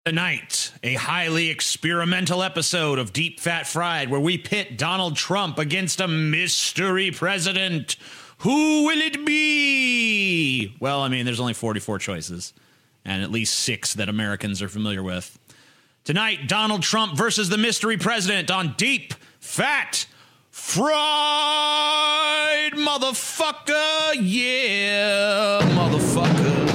Tonight, a highly experimental episode of Deep Fat Fried where we pit Donald Trump against a mystery president. Who will it be? Well, I mean, there's only 44 choices, and at least 6 that Americans are familiar with. Tonight, Donald Trump versus the mystery president on Deep Fat Fried, motherfucker. Yeah, motherfucker.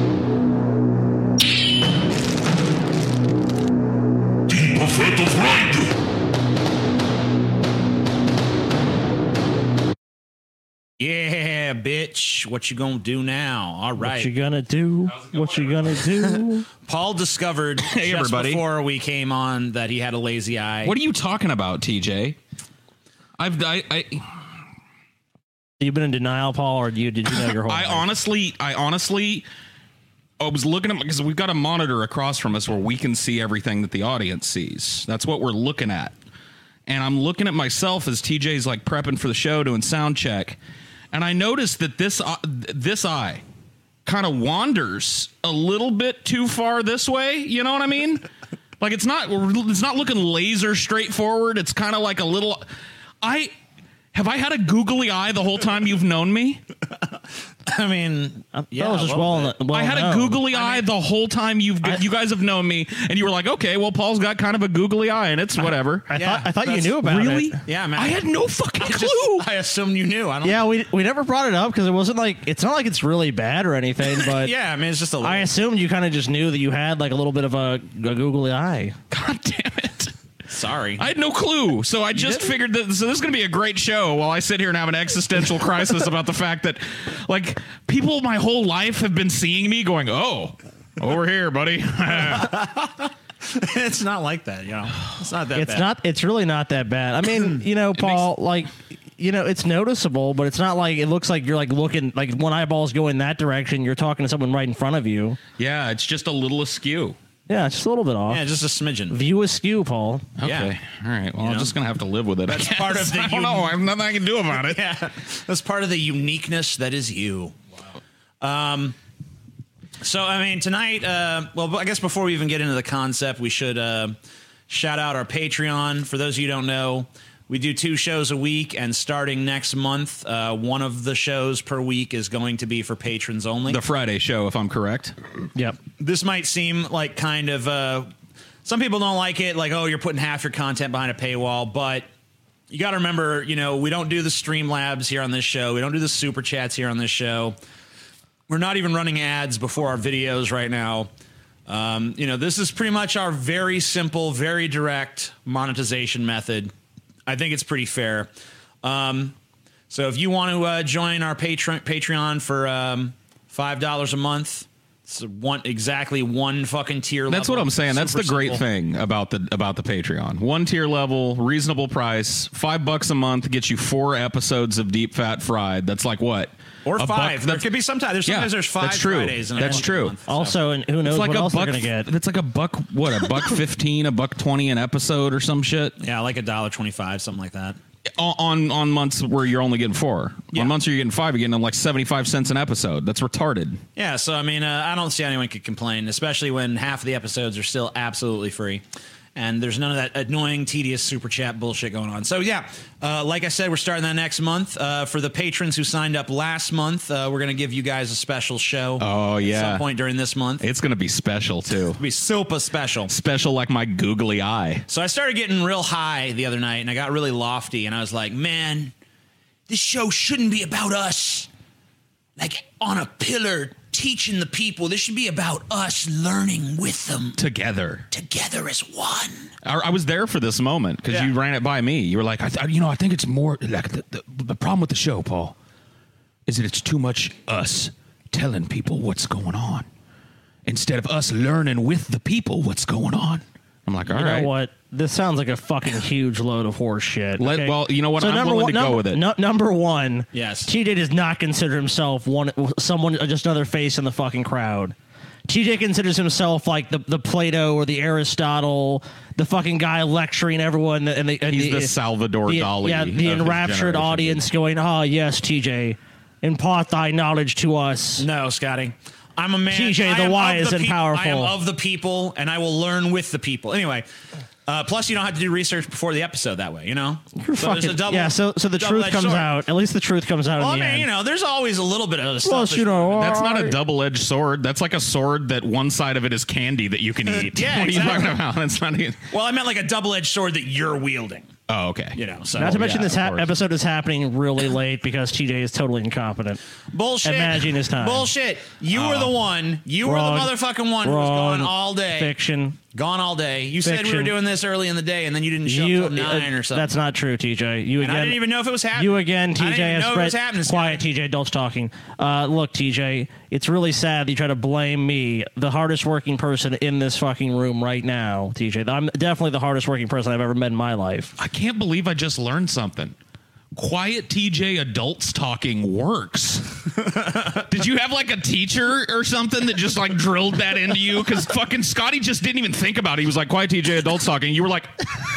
Yeah, bitch. What you gonna do now? All right. What you gonna do? What you gonna do? Paul discovered just before we came on that he had a lazy eye. What are you talking about, TJ? You've been in denial, Paul, or did you know your whole life? I honestly was looking at, because we've got a monitor across from us where we can see everything that the audience sees. That's what we're looking at. And I'm looking at myself as TJ's like prepping for the show, doing sound check. And I noticed that this eye kind of wanders a little bit too far this way. You know what I mean? Like it's not looking laser straightforward. It's kind of like a little. Have I had a googly eye the whole time you've known me? I mean, yeah, that was just well I had a googly eye the whole time you guys have known me, and you were like, okay, well, Paul's got kind of a googly eye, and it's whatever. I thought you knew about really? it. Yeah, man. I had no fucking clue. I assumed you knew. We never brought it up because it wasn't like, it's not like it's really bad or anything, but yeah, I mean, it's just a little. I assumed you kind of just knew that you had like a little bit of a googly eye. God damn it. Sorry. I had no clue. So I just figured that this is going to be a great show while I sit here and have an existential crisis about the fact that, like, people my whole life have been seeing me going, oh, over here, buddy. It's not like that, you know. It's not that bad. It's really not that bad. I mean, you know, Paul, it's noticeable, but it's not like it looks like you're like looking, like one eyeball's going that direction. You're talking to someone right in front of you. Yeah, it's just a little askew. Yeah, just a little bit off. Yeah, just a smidgen. View askew, Paul. Okay. Yeah. All right. Well, I'm just going to have to live with it. That's part of the... I don't know. I have nothing I can do about it. Yeah. That's part of the uniqueness that is you. Wow. So, I mean, tonight... well, I guess before we even get into the concept, we should shout out our Patreon. For those of you who don't know, we do 2 shows a week, and starting next month, one of the shows per week is going to be for patrons only. The Friday show, if I'm correct. Yep. This might seem like kind of... some people don't like it, like, oh, you're putting half your content behind a paywall, but you got to remember, you know, we don't do the Streamlabs here on this show. We don't do the Super Chats here on this show. We're not even running ads before our videos right now. You know, this is pretty much our very simple, very direct monetization method. I think it's pretty fair. So if you want to join our Patreon for $5 a month, it's exactly one fucking tier level. That's what I'm saying. That's the great thing about the Patreon. 1 tier level, reasonable price, $5 a month gets you 4 episodes of Deep Fat Fried. That's like what? Or 5. There could be sometimes. There's 5 that's true. Fridays. That's true. Month, so. Also, and who knows like what else buck, they're going to get. It's like a buck, what, $1.15, $1.20 an episode or some shit? Yeah, like $1.25, something like that. On months where you're only getting 4. Yeah. On months where you're getting 5, you're getting like 75 cents an episode. That's retarded. Yeah, so I mean, I don't see anyone could complain, especially when half of the episodes are still absolutely free. And there's none of that annoying, tedious super chat bullshit going on. So, yeah, like I said, we're starting that next month. For the patrons who signed up last month, we're going to give you guys a special show. Oh, yeah. At some point during this month. It's going to be special, too. It'll be super special. Special like my googly eye. So I started getting real high the other night, and I got really lofty, and I was like, man, this show shouldn't be about us. Like, on a pillar, teaching the people. This should be about us learning with them. Together as one. I was there for this moment because you ran it by me. You were like, I think it's more like the problem with the show, Paul, is that it's too much us telling people what's going on instead of us learning with the people what's going on. I'm like, all right. You know what? This sounds like a fucking huge load of horse shit. Okay? Well, you know what? I'm willing to go with it. Number one, yes. TJ does not consider himself someone, just another face in the fucking crowd. TJ considers himself like the Plato or the Aristotle, the fucking guy lecturing everyone. He's the Salvador Dali. Yeah, the enraptured audience going, oh, yes, TJ, impart thy knowledge to us. No, Scotty. I'm a man. TJ, I the am wise of the and powerful. I am of the people, and I will learn with the people. Anyway, plus you don't have to do research before the episode that way, you know? You're there's fucking, so the truth double-edged comes sword. out. At least the truth comes out Well, in the I mean, end. you know, there's always a little bit of stuff. Plus, you know, That's not a double-edged sword. That's like a sword that one side of it is candy that you can eat. Yeah, what are you exactly. talking about? It's not even. Well, I meant like a double-edged sword that you're wielding. Oh, okay. You know, so Not to mention yeah, this of course. episode is happening really late because TJ is totally incompetent. bullshit. at managing his time. Bullshit. You were the one. You Wrong. were the motherfucking one who was gone all day. Fiction. Gone all day. You said we were Fiction. doing this early in the day, and then you didn't show up till 9 or something. That's not true, TJ. You and again. I didn't even know if it was happening. You again, I TJ didn't even has know it was happening. Quiet, TJ. Adults talking. Look, TJ, it's really sad that you try to blame me, the hardest working person in this fucking room right now, TJ. I'm definitely the hardest working person I've ever met in my life. I can't believe I just learned something. Quiet TJ adults talking works. Did you have like a teacher or something that just like drilled that into you? Because fucking Scotty just didn't even think about it. He was like, quiet TJ adults talking. You were like,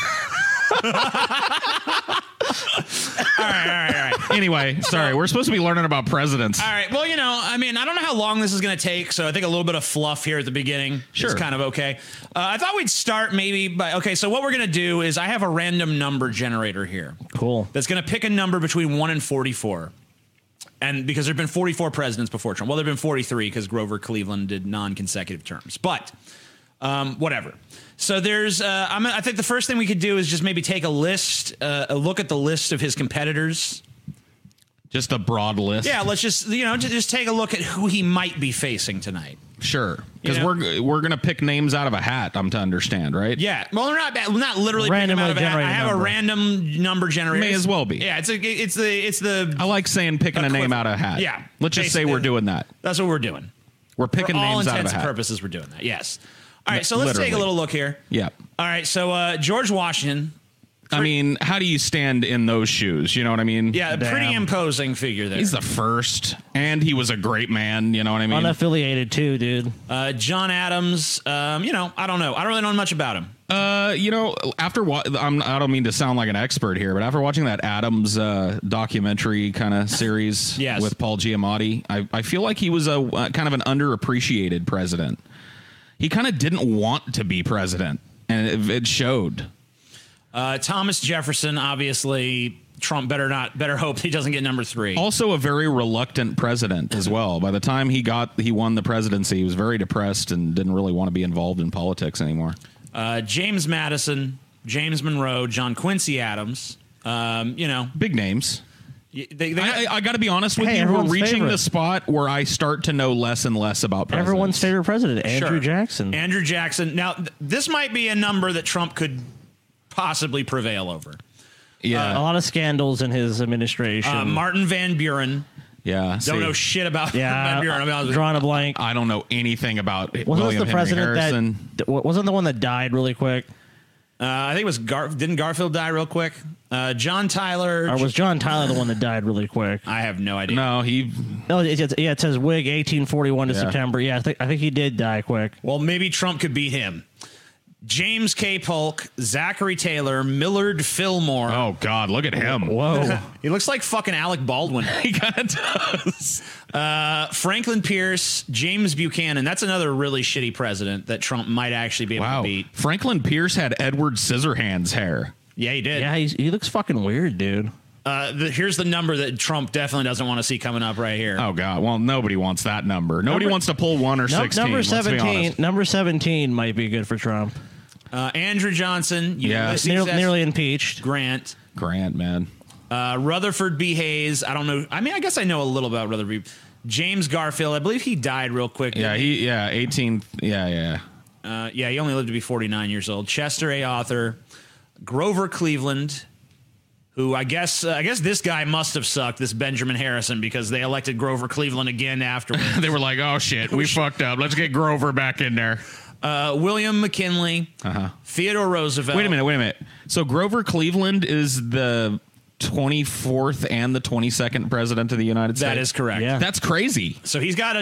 All right. anyway, sorry. We're supposed to be learning about presidents. All right. Well, you know, I mean, I don't know how long this is going to take, so I think a little bit of fluff here at the beginning Sure. is kind of okay. I thought we'd start maybe by, okay, so what we're going to do is I have a random number generator here. Cool. That's going to pick a number between 1 and 44. And because there have been 44 presidents before Trump. Well, there have been 43 because Grover Cleveland did non-consecutive terms. But whatever. So there's, I think the first thing we could do is just maybe take a list, a look at the list of his competitors. Just a broad list. Yeah, let's just, you know, just take a look at who he might be facing tonight. Sure. Because You know? we're gonna pick names out of a hat. I'm to understand, right? Yeah, well, we're not literally Randomly picking them out of a hat. I generated have number. a random number generator. May as well be. Yeah, it's the. I like saying picking a name out of a hat. Yeah, Let's just say basically. we're doing that. That's what we're doing. We're picking For all names out of intents a and hat. purposes, we're doing that. Yes. All right, so let's take a Literally. little look here. Yeah. All right, so George Washington. I mean, how do you stand in those shoes? You know what I mean? Yeah, pretty Damn. imposing figure there. He's the first, and he was a great man. You know what I mean? Unaffiliated too, dude. John Adams. You know, I don't know. I don't really know much about him. You know, after I don't mean to sound like an expert here, but after watching that Adams documentary kind of series Yes. with Paul Giamatti, I feel like he was a kind of an underappreciated president. He kind of didn't want to be president, and it showed. Thomas Jefferson, obviously. Trump better hope he doesn't get number 3. Also a very reluctant president as well. By the time he won the presidency, he was very depressed and didn't really want to be involved in politics anymore. James Madison, James Monroe, John Quincy Adams. You know, Big names. they got, I got to be honest with Hey, you. We're everyone's reaching favorite. the spot where I start to know less and less about presidents. Everyone's favorite president, Andrew Sure. Jackson. Andrew Jackson. Now, this might be a number that Trump could possibly prevail over. Yeah. A lot of scandals in his administration. Martin Van Buren. Yeah. Don't know shit about Van yeah, Buren. I'll be honest with you. drawing a blank. I don't know anything about Wasn't William this the Henry president Harrison. that wasn't the one that died really quick? I think it was didn't Garfield die real quick? John Tyler. Or was John Tyler the one that died really quick? I have no idea. No, he. No, it says Whig 1841 to Yeah. September. Yeah, I think he did die quick. Well, maybe Trump could beat him. James K. Polk, Zachary Taylor, Millard Fillmore. Oh God, look at him. Whoa. He looks like fucking Alec Baldwin. He kind of does. Franklin Pierce, James Buchanan. That's another really shitty president that Trump might actually be able Wow. to beat. Franklin Pierce had Edward Scissorhands hair. Yeah, he did. Yeah, he looks fucking weird, dude. Here's the number that Trump definitely doesn't want to see coming up right here. Oh God. Well, nobody wants that number. Nobody wants to pull 1 or 16. Number let's be 17. honest. Number 17 might be good for Trump. Andrew Johnson, Yeah. Ulysses Nearly impeached. Grant, Grant, man. Rutherford B. Hayes. I don't know. I mean, I guess I know a little about Rutherford B. James Garfield. I believe he died real quick. Yeah, 18. Yeah. Yeah, he only lived to be 49 years old. Chester A. Arthur, Grover Cleveland, who I guess this guy must have sucked, this Benjamin Harrison, because they elected Grover Cleveland again afterwards. They were like, oh shit, we fucked up. Let's get Grover back in there. William McKinley, Theodore Roosevelt. Wait a minute. So Grover Cleveland is the 24th and the 22nd president of the United States? That is correct. Yeah. That's crazy. So he's got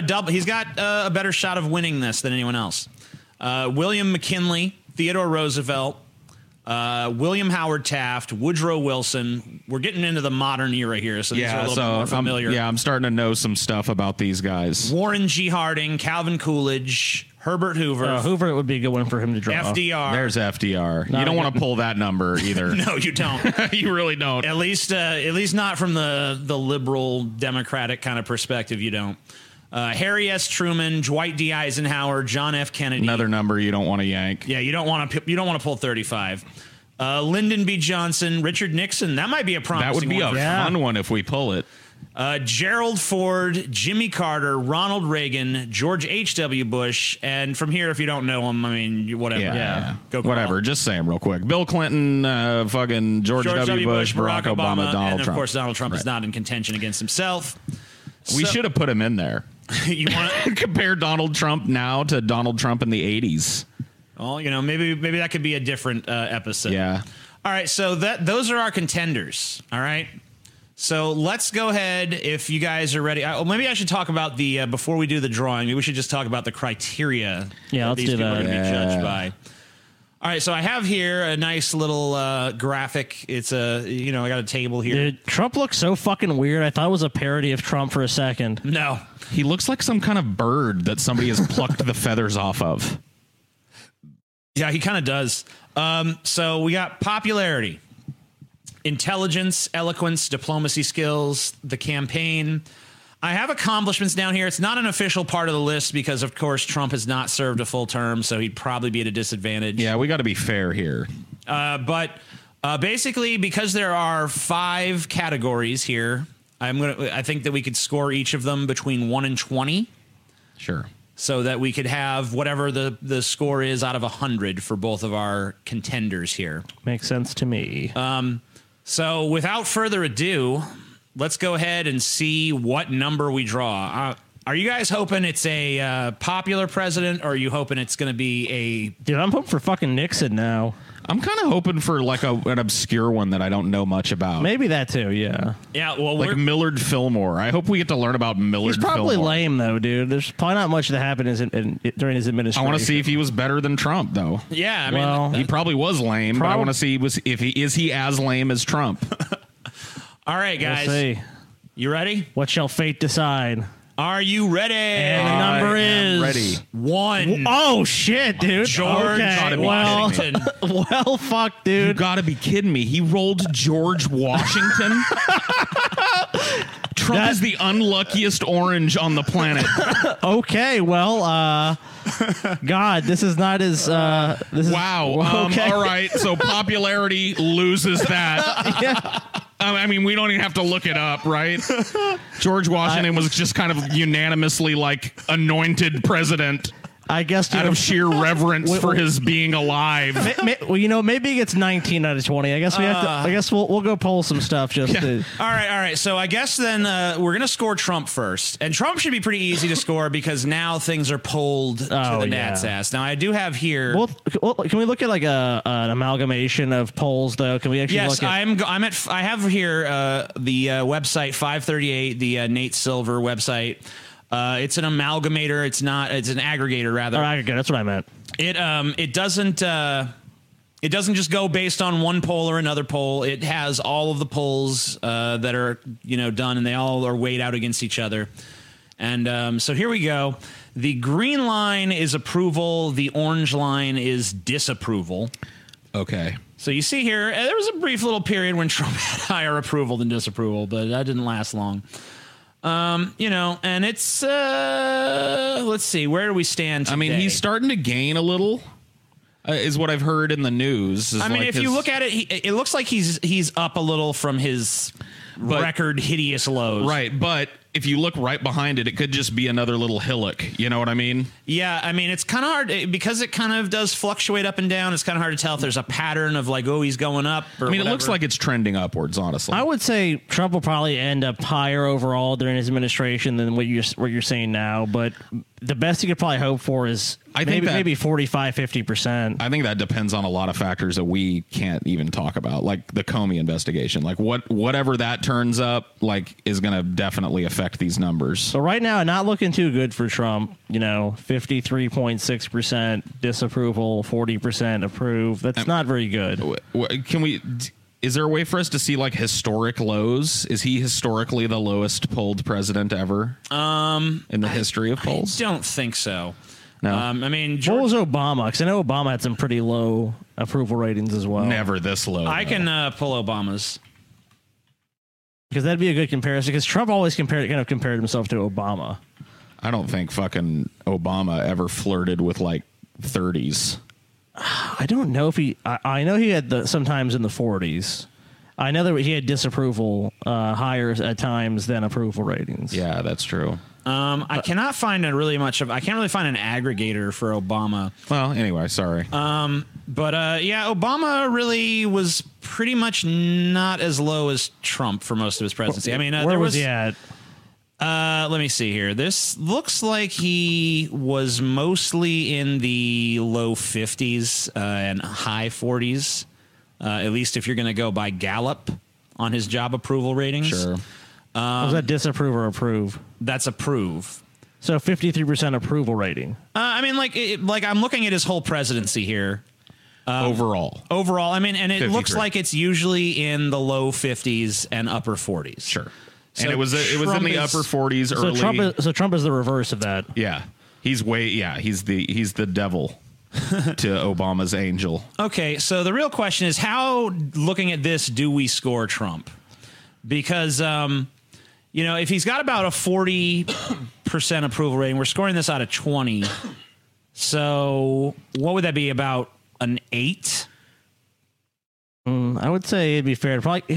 a better shot of winning this than anyone else. William McKinley, Theodore Roosevelt, William Howard Taft, Woodrow Wilson. We're getting into the modern era here, so these are a little bit more familiar. I'm starting to know some stuff about these guys. Warren G. Harding, Calvin Coolidge, Herbert Hoover. Hoover would be a good one for him to draw. FDR. There's FDR. You don't want to pull that number either. No, you don't. You really don't. At least not from the liberal Democratic kind of perspective. You don't. Harry S. Truman, Dwight D. Eisenhower, John F. Kennedy. Another number you don't want to yank. Yeah, you don't want to pull 35. Lyndon B. Johnson, Richard Nixon. That might be a promising That would be one. a fun one if we pull it. Gerald Ford, Jimmy Carter, Ronald Reagan, George H.W. Bush, and from here, if you don't know them, I mean, whatever. Yeah. Go whatever. Just say them real quick. Bill Clinton, fucking George W. Bush, Barack Obama, Donald and Trump. Of course, Donald Trump is not in contention against himself. We should have put him in there. You want to compare Donald Trump now to Donald Trump in the 80s. Well, maybe that could be a different episode. Yeah. All right, so those are our contenders. All right. So let's go ahead if you guys are ready. Maybe I should talk about the before we do the drawing. Maybe we should just talk about the criteria. Yeah, let's these do people that. are going to be judged by. All right, so I have here a nice little graphic. It's I got a table here. Dude, Trump looks so fucking weird. I thought it was a parody of Trump for a second. No, he looks like some kind of bird that somebody has plucked the feathers off of. Yeah, he kind of does. So we got popularity, intelligence, eloquence, diplomacy skills, the campaign. I have accomplishments down here. It's not an official part of the list because, of course, Trump has not served a full term, so he'd probably be at a disadvantage. Yeah, we got to be fair here. But basically, because there are 5 categories here, I think that we could score each of them between 1 and 20. Sure. So that we could have whatever the score is out of 100 for both of our contenders here. Makes sense to me. So without further ado, let's go ahead and see what number we draw. Are you guys hoping it's a popular president, or are you hoping it's going to be a... Dude, I'm hoping for fucking Nixon now. I'm kind of hoping for like an obscure one that I don't know much about. Maybe that too, yeah. Yeah, well, like Millard Fillmore. I hope we get to learn about Millard He's probably Fillmore. lame, though, dude. There's probably not much that happened during his administration. I want to see if he was better than Trump, though. Yeah, I mean... Well, He probably was lame, but I want to see is he as lame as Trump? All right, guys. We'll see. You ready? What shall fate decide? Are you ready? And the number is... ready. 1. Oh, shit, dude. George okay. Washington. Well, fuck, You dude. gotta be kidding me. He rolled George Washington? Trump is the unluckiest orange on the planet. Okay, well, God, this is not as... this is, Wow. Okay. All right. So popularity loses that. Yeah. I mean, we don't even have to look it up, right? George Washington was just kind of unanimously like anointed president I guess out of sheer reverence for his being alive. Well, maybe he gets 19 out of 20. I guess we have to. I guess we'll go pull some stuff just to. All right. So I guess then we're gonna score Trump first, and Trump should be pretty easy to score because now things are pulled to the gnat's ass. Now I do have here. Well, can we look at like an amalgamation of polls though? Can we actually? Yes, look at, I have here the website 538, the Nate Silver website. It's an amalgamator. It's not. It's an aggregator rather. Or aggregate. That's what I meant. It doesn't just go based on one poll or another poll. It has all of the polls that are done, and they all are weighed out against each other. And so here we go. The green line is approval. The orange line is disapproval. Okay. So you see here, there was a brief little period when Trump had higher approval than disapproval, but that didn't last long. And it's let's see, where do we stand today? I mean, he's starting to gain a little, is what I've heard in the news. I mean, if you look at it, it looks like he's up a little from his record hideous lows. Right, but if you look right behind it, it could just be another little hillock. You know what I mean? Yeah, I mean, it's kind of hard because it kind of does fluctuate up and down. It's kind of hard to tell if there's a pattern of like, oh, he's going up. Or it looks like it's trending upwards, honestly. I would say Trump will probably end up higher overall during his administration than what you're saying now. But the best you could probably hope for is I think maybe 45, 50%. I think that depends on a lot of factors that we can't even talk about, like the Comey investigation. Like whatever that turns up, like, is going to definitely affect these numbers. So right now, not looking too good for Trump. 53.6% disapproval, 40% approve. That's not very good. Is there a way for us to see like historic lows? Is he historically the lowest polled president ever? In the history of polls? I don't think so. No. I mean, What was Obama? Because I know Obama had some pretty low approval ratings as well. Never this low. I can pull Obama's. Because that'd be a good comparison. Because Trump always compared himself to Obama. I don't think fucking Obama ever flirted with like 30s. I don't know if he. I know he had sometimes in the 40s. I know that he had disapproval higher at times than approval ratings. Yeah, that's true. I cannot find I can't really find an aggregator for Obama. Well, anyway, sorry. But Obama really was pretty much not as low as Trump for most of his presidency. I mean, where was he at? Let me see here. This looks like he was mostly in the low 50s and high 40s, at least if you're going to go by Gallup on his job approval ratings. Sure. Was that disapprove or approve? That's approve. So 53% approval rating. I mean, like I'm looking at his whole presidency here. Overall, I mean, and it 53. looks like it's usually in the low 50s and upper 40s. Sure. So And it was in Trump the upper 40s So early. Trump is the reverse of that. Yeah. He's the devil to Obama's angel. Okay, so the real question is how, looking at this, do we score Trump? Because, if he's got about a 40% approval rating, we're scoring this out of 20. So what would that be, about an 8? I would say it'd be fair to probably.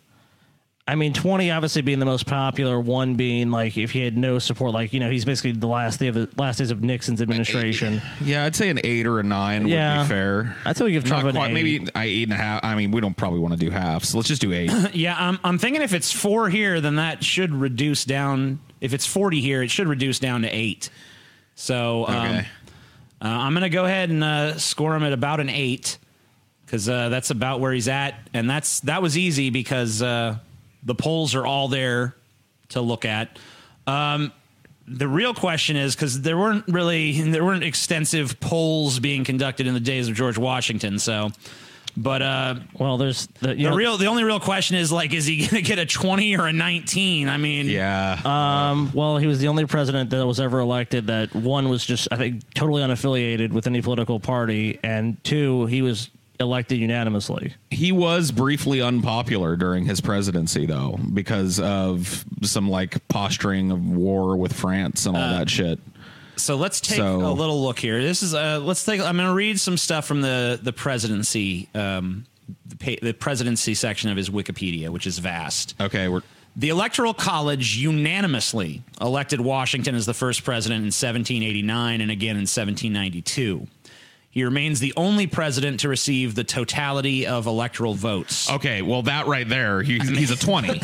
I mean, 20 obviously being the most popular, 1 being like if he had no support, like he's basically the last days of Nixon's administration. Yeah, I'd say an 8 or a 9 would be fair. I'd say give Trump Not an quite, 8. maybe 8.5. I mean, we don't probably want to do half, so let's just do 8. Yeah, I'm thinking if it's 4 here, then that should reduce down. If it's 40 here, it should reduce down to 8. So Okay. I'm going to go ahead and score him at about an 8 because that's about where he's at, and that was easy because the polls are all there to look at. The real question is, because there weren't extensive polls being conducted in the days of George Washington. So, but there's the only real question is, like, is he going to get a 20 or a 19? I mean, Yeah. he was the only president that was ever elected that, 1, was just, I think, totally unaffiliated with any political party, and 2, he was elected unanimously. He was briefly unpopular during his presidency, though, because of some like posturing of war with France and all that shit. So let's take a little look here. This is I'm going to read some stuff from the presidency, the presidency section of his Wikipedia, which is vast. Okay, The Electoral College unanimously elected Washington as the first president in 1789 and again in 1792. He remains the only president to receive the totality of electoral votes. Okay, well, that right there, he's a 20.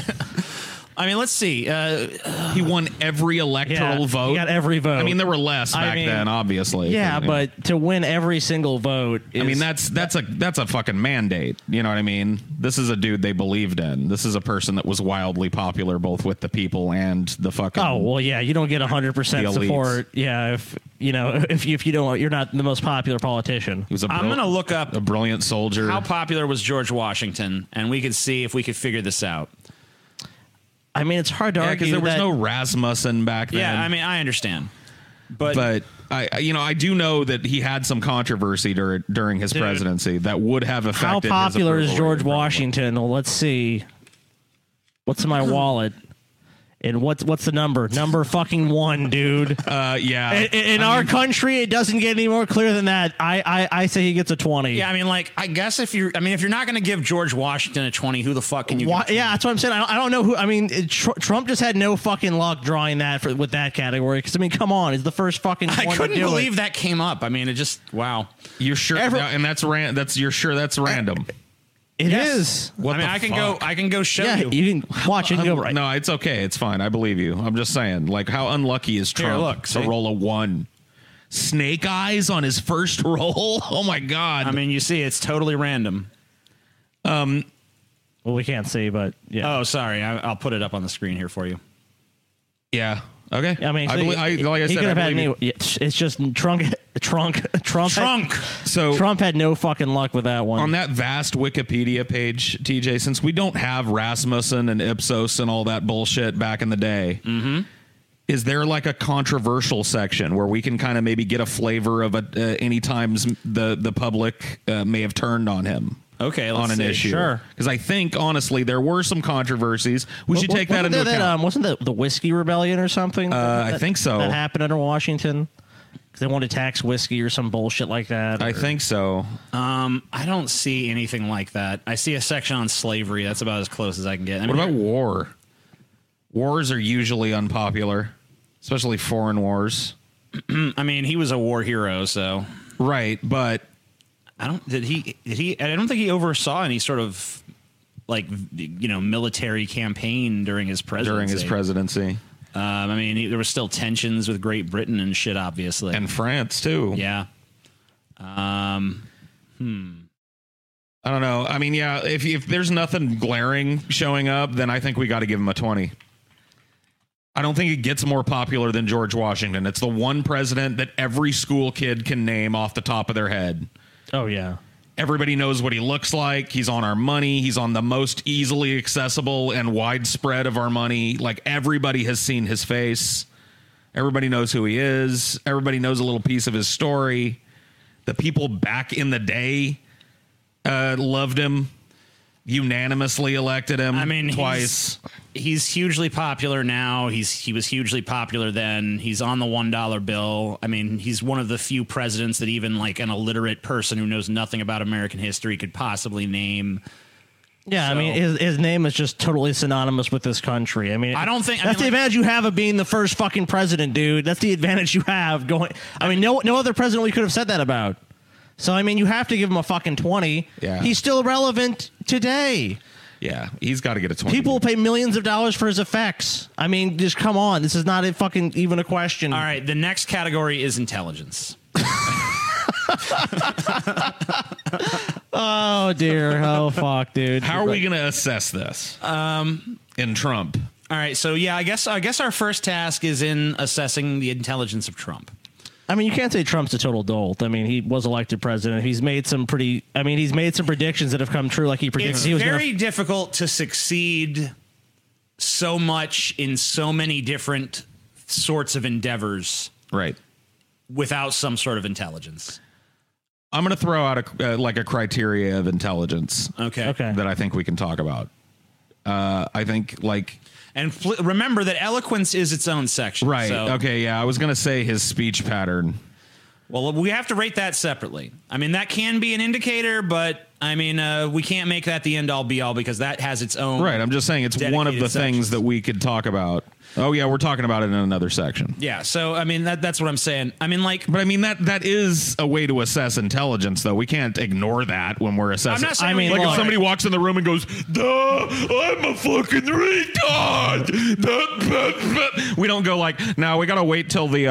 I mean, let's see. He won every electoral vote. He got every vote. I mean, there were less back then, obviously. Yeah, but to win every single vote is, I mean, that's a fucking mandate. You know what I mean? This is a dude they believed in. This is a person that was wildly popular both with the people and the fucking. Oh well, yeah, you don't get 100% support. Yeah, if you don't, you're not the most popular politician. He was I'm going to look up a brilliant soldier. How popular was George Washington, and we could see if we could figure this out. I mean, it's hard to argue because there was no Rasmussen back then. Yeah, I mean, I understand, but I do know that he had some controversy during his presidency that would have affected. How popular his is George Washington? Well, let's see. What's in my wallet? And what's the number? Number fucking 1, dude. Yeah. In our country, it doesn't get any more clear than that. I say he gets a 20. Yeah, I mean, like, I guess if you're not going to give George Washington a 20, who the fuck can you? Yeah, that's what I'm saying. I don't know who. I mean, Trump just had no fucking luck drawing that with that category. Because I mean, come on, it's the first fucking. I couldn't believe that came up. I mean, it just wow. You're sure? And you're sure that's random. It is. What I can go show you. You can watch it and go right. No, it's okay. It's fine. I believe you. I'm just saying, like, how unlucky is Trump Here, look, to roll a 1? snake eyes on his first roll. Oh my God. I mean, you see, it's totally random. Well, we can't see, but yeah. Oh, sorry. I'll put it up on the screen here for you. yeah. Okay. I mean, like I he said, could have I had believe any. It's just Trump. so Trump had no fucking luck with that one. on that vast Wikipedia page, TJ, since we don't have Rasmussen and Ipsos and all that bullshit back in the day, is there like a controversial section where we can kind of maybe get a flavor of any times the public may have turned on him? Okay, let's on an see. issue, Sure. Because I think honestly there were some controversies. We should take that into account. Wasn't that the whiskey rebellion or something? I think so. That happened under Washington because they wanted to tax whiskey or some bullshit like that. I think so. I don't see anything like that. I see a section on slavery. That's about as close as I can get. I What mean, about war? Wars are usually unpopular, especially foreign wars. I mean, he was a war hero, so Right, but I don't. Did he? I don't think he oversaw any sort of military campaign during his presidency. I mean, there were still tensions with Great Britain and shit, obviously, and France too. yeah. I don't know. I mean, yeah, if there's nothing glaring showing up, then I think we got to give him a 20. I don't think it gets more popular than George Washington. It's the one president that every school kid can name off the top of their head. Oh yeah. Everybody knows what he looks like. He's on our money. He's on the most easily accessible and widespread of our money. Like, everybody has seen his face. Everybody knows who he is. Everybody knows a little piece of his story. The people back in the day loved him, unanimously elected him. I mean, twice. He's hugely popular now. He was hugely popular then. He's on the $1 bill. I mean, he's one of the few presidents that even like an illiterate person who knows nothing about American history could possibly name. Yeah, So- I mean, his name is just totally synonymous with this country. I mean, I don't think- that's the advantage you have of being the first fucking president, dude. That's the advantage you have going. I mean, no other president we could have said that about. So I mean, you have to give him a fucking 20. Yeah. He's still relevant today. Yeah, he's got to get a 20. People will pay millions of dollars for his effects. I mean, just come on. This is not even a question. All right, the next category is intelligence. Oh dear. Oh fuck, dude. How are we going to assess this? In Trump. All right, so yeah, I guess our first task is in assessing the intelligence of Trump. I mean, you can't say Trump's a total dolt. I mean, he was elected president. He's made some predictions that have come true. Like he predicted It's he was very difficult to succeed so much in so many different sorts of endeavors Right. without some sort of intelligence. I'm going to throw out a criteria of intelligence Okay. that I think we can talk about. I think And remember that eloquence is its own section. right. So, Okay. Yeah. I was going to say his speech pattern. well, we have to rate that separately. I mean, that can be an indicator, but I mean, we can't make that the end all be all because that has its own. Right. I'm just saying it's one of the dedicated things sections. that we could talk about. Oh yeah. We're talking about it in another section. Yeah. So, I mean, that's what I'm saying. I mean, like, But I mean, that is a way to assess intelligence, though. We can't ignore that when we're assessing. I'm not saying I mean, we- Like look, if somebody walks in the room and goes, "Duh, I'm a fucking retard." We don't go like, "No, we got to wait till the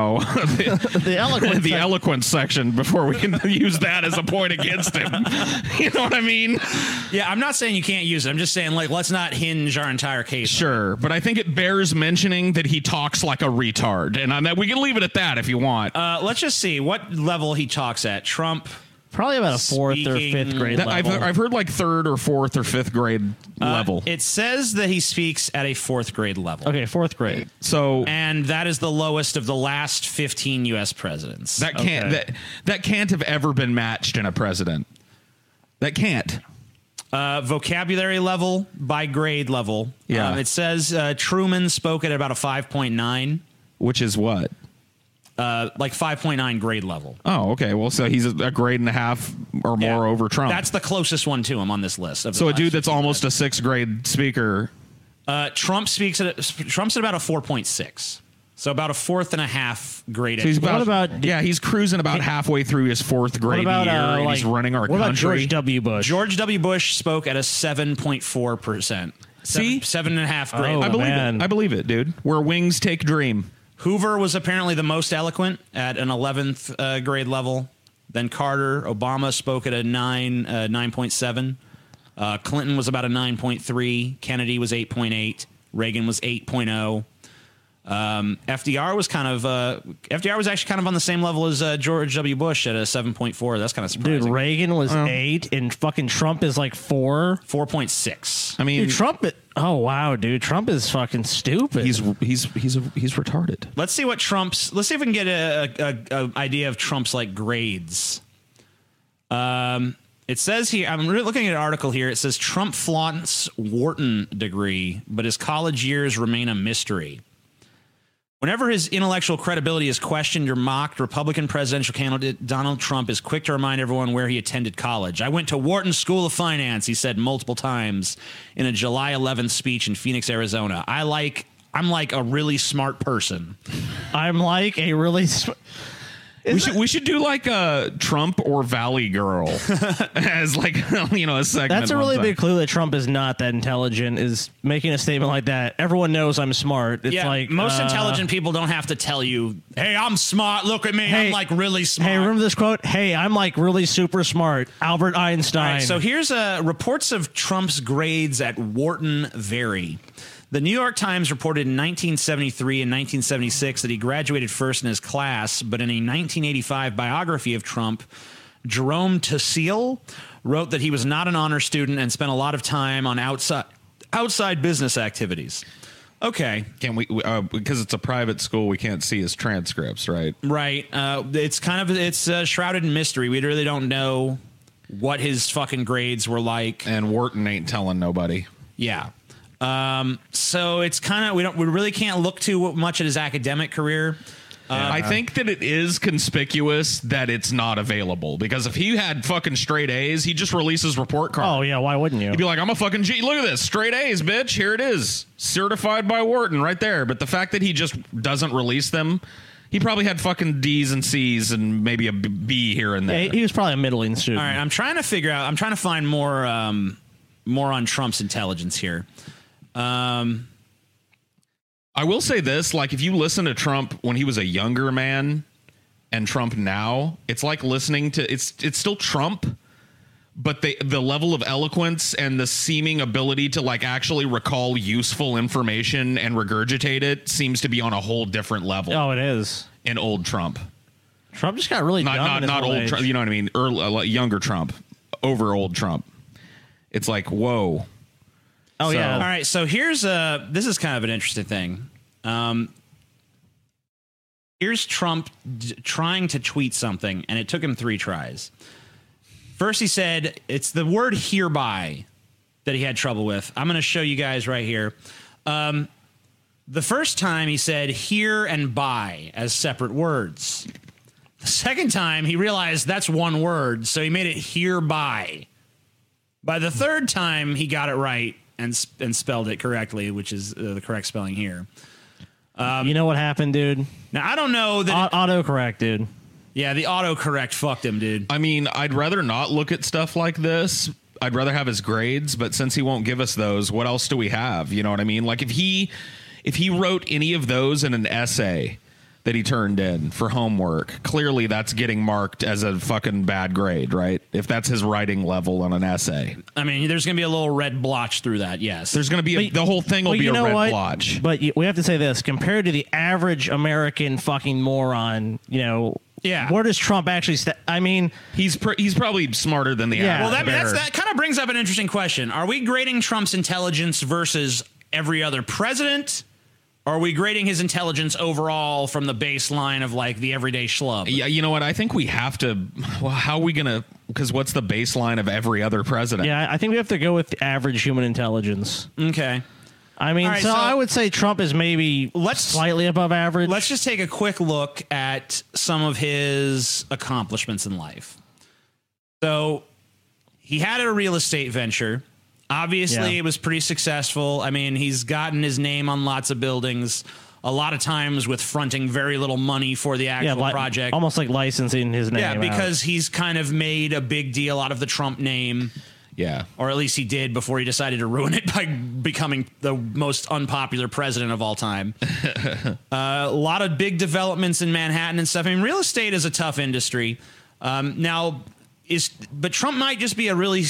the eloquence. the eloquence section before we can use that as a point against him." You know what I mean? Yeah, I'm not saying you can't use it. I'm just saying, like, let's not hinge our entire case. Sure, but I think it bears mentioning that he talks like a retard, and we can leave it at that if you want. Let's just see what level he talks at. Trump. Probably about a fourth or Speaking- fifth grade I've level. heard like third or fourth or fifth grade level. It says that he speaks at a 4th grade level. Okay, fourth grade. So And that is the lowest of the last 15 U.S. presidents. that can't that can't have ever been matched in a president. That can't. Vocabulary level by grade level. Yeah. It says Truman spoke at about a 5.9, Which is what? like 5.9 grade level. Oh, okay. Well, so he's a grade and a half or more Yeah. over Trump. That's the closest one to him on this list. Of the so a last dude that's 15 almost a 6th grade speaker. Trump's at about a 4.6. So about a 4th and a half grade. So he's What about he's cruising about halfway through his 4th grade what about year, and he's running our what about country. George W. Bush? George W. Bush spoke at a 7.4%. See? 7.5 grade. Oh, I believe man. it. I believe it, dude. Where wings take dream. Hoover was apparently the most eloquent at an 11th grade level. Then Carter. Obama spoke at a 9.7. Clinton was about a 9.3. Kennedy was 8.8. Reagan was 8.0. FDR was actually kind of on the same level as George W. Bush at a 7.4. That's kind of surprising. Dude, Reagan was 8 and fucking Trump is like 4. 4.6. I mean, Dude, Trump. Oh wow, dude, Trump is fucking stupid. he's retarded. Let's see what Trump's. Let's see if we can get a idea of Trump's like grades. It says here. I'm looking at an article here. It says Trump flaunts Wharton degree, but his college years remain a mystery. Whenever his intellectual credibility is questioned or mocked, Republican presidential candidate Donald Trump is quick to remind everyone where he attended college. I went to Wharton School of Finance, he said multiple times in a July 11th speech in Phoenix, Arizona. I'm like a really smart person. I'm like a really. We should do like a Trump or Valley Girl as like a segment. That's a really one time. big clue that Trump is not that intelligent. Is making a statement like that. Everyone knows I'm smart. It's like most intelligent people don't have to tell you, "Hey, I'm smart. Look at me. Hey, I'm like really smart." Hey, remember this quote? Hey, I'm like really super smart. Albert Einstein. All right, so here's reports of Trump's grades at Wharton vary. The New York Times reported in 1973 and 1976 that he graduated first in his class, but in a 1985 biography of Trump, Jerome Tassil wrote that he was not an honor student and spent a lot of time on outside business activities. Okay. Can we because it's a private school, we can't see his transcripts, right? Right. It's shrouded in mystery. We really don't know what his fucking grades were like. And Wharton ain't telling nobody. Yeah. So it's kind of we really can't look too much at his academic career. I think that it is conspicuous that it's not available, because if he had fucking straight A's, he'd just release his report card. Oh yeah, why wouldn't you? He'd be like, I'm a fucking G. Look at this, straight A's, bitch. Here it is, certified by Wharton, right there. But the fact that he just doesn't release them, he probably had fucking D's and C's and maybe a B here and there. Yeah, he was probably a middling student. All right, I'm trying to find more on Trump's intelligence here. I will say this, like, if you listen to Trump when he was a younger man and Trump now, it's like listening to it's still Trump, but the level of eloquence and the seeming ability to like actually recall useful information and regurgitate it seems to be on a whole different level. Oh, it is. In old Trump. Trump just got really dumb in his not old old age. Trump, you know what I mean? Younger Trump over old Trump. It's like, whoa. Oh, yeah. All right, so here's this is kind of an interesting thing. Here's Trump trying to tweet something, and it took him 3 tries. First, he said it's the word hereby that he had trouble with. I'm going to show you guys right here. The first time he said here and by as separate words. The second time he realized that's one word, so he made it hereby. By the third time he got it right and spelled it correctly, which is the correct spelling here. You know what happened, dude? Now, I don't know that... Autocorrect, dude. Yeah, the autocorrect fucked him, dude. I mean, I'd rather not look at stuff like this. I'd rather have his grades, but since he won't give us those, what else do we have? You know what I mean? Like, if he wrote any of those in an essay that he turned in for homework, clearly that's getting marked as a fucking bad grade, right? If that's his writing level on an essay. I mean, there's going to be a little red blotch through that, yes. There's going to be the whole thing will be a red blotch. But we have to say this, compared to the average American fucking moron, yeah. Where does Trump actually I mean, he's probably smarter than the average. Well, that kind of brings up an interesting question. Are we grading Trump's intelligence versus every other president? Or are we grading his intelligence overall from the baseline of like the everyday schlub? Yeah, you know what? I think we have to. Well, how are we gonna? Because what's the baseline of every other president? Yeah, I think we have to go with the average human intelligence. Okay. I mean, right, so I would say Trump is maybe slightly above average. Let's just take a quick look at some of his accomplishments in life. So he had a real estate venture. Obviously, It was pretty successful. I mean, he's gotten his name on lots of buildings, a lot of times with fronting very little money for the actual project. Almost like licensing his name. Yeah, because he's kind of made a big deal out of the Trump name. Yeah. Or at least he did before he decided to ruin it by becoming the most unpopular president of all time. A lot of big developments in Manhattan and stuff. I mean, real estate is a tough industry. But Trump might just be a really,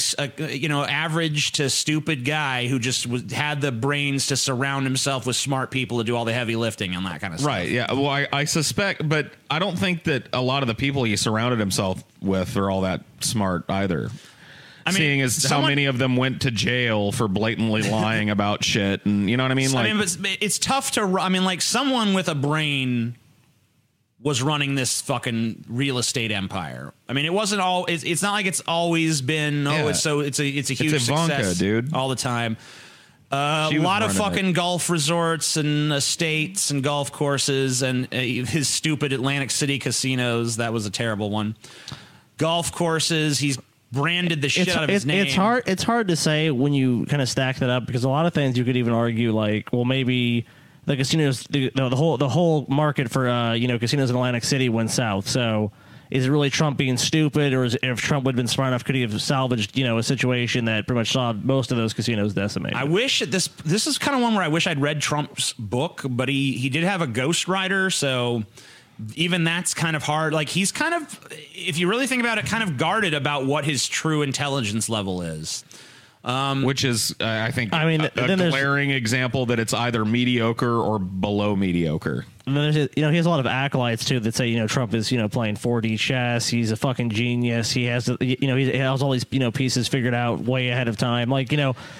average to stupid guy who just had the brains to surround himself with smart people to do all the heavy lifting and that kind of stuff. Right. Yeah. Well, I suspect, but I don't think that a lot of the people he surrounded himself with are all that smart either. I mean, seeing as how many of them went to jail for blatantly lying about shit, and you know what I mean? But it's tough to. I mean, like someone with a brain was running this fucking real estate empire. I mean, it wasn't all. It's not like it's always been. Yeah. It's a huge Ivanka, success, dude, all the time. A lot of fucking golf resorts and estates and golf courses and his stupid Atlantic City casinos. That was a terrible one. Golf courses. He's branded the shit out of his name. It's hard to say when you kind of stack that up, because a lot of things you could even argue like, well, maybe the casinos, the whole market for casinos in Atlantic City went south. So is it really Trump being stupid, or if Trump would have been smart enough, could he have salvaged a situation that pretty much saw most of those casinos decimated? I wish this is kind of one where I wish I'd read Trump's book, but he did have a ghostwriter, so even that's kind of hard. Like, he's kind of, if you really think about it, kind of guarded about what his true intelligence level is. Which is, I think, a glaring example that it's either mediocre or below mediocre. And then there's, he has a lot of acolytes too that say, Trump is, playing 4D chess. He's a fucking genius. He has, he has all these, pieces figured out way ahead of time. Like,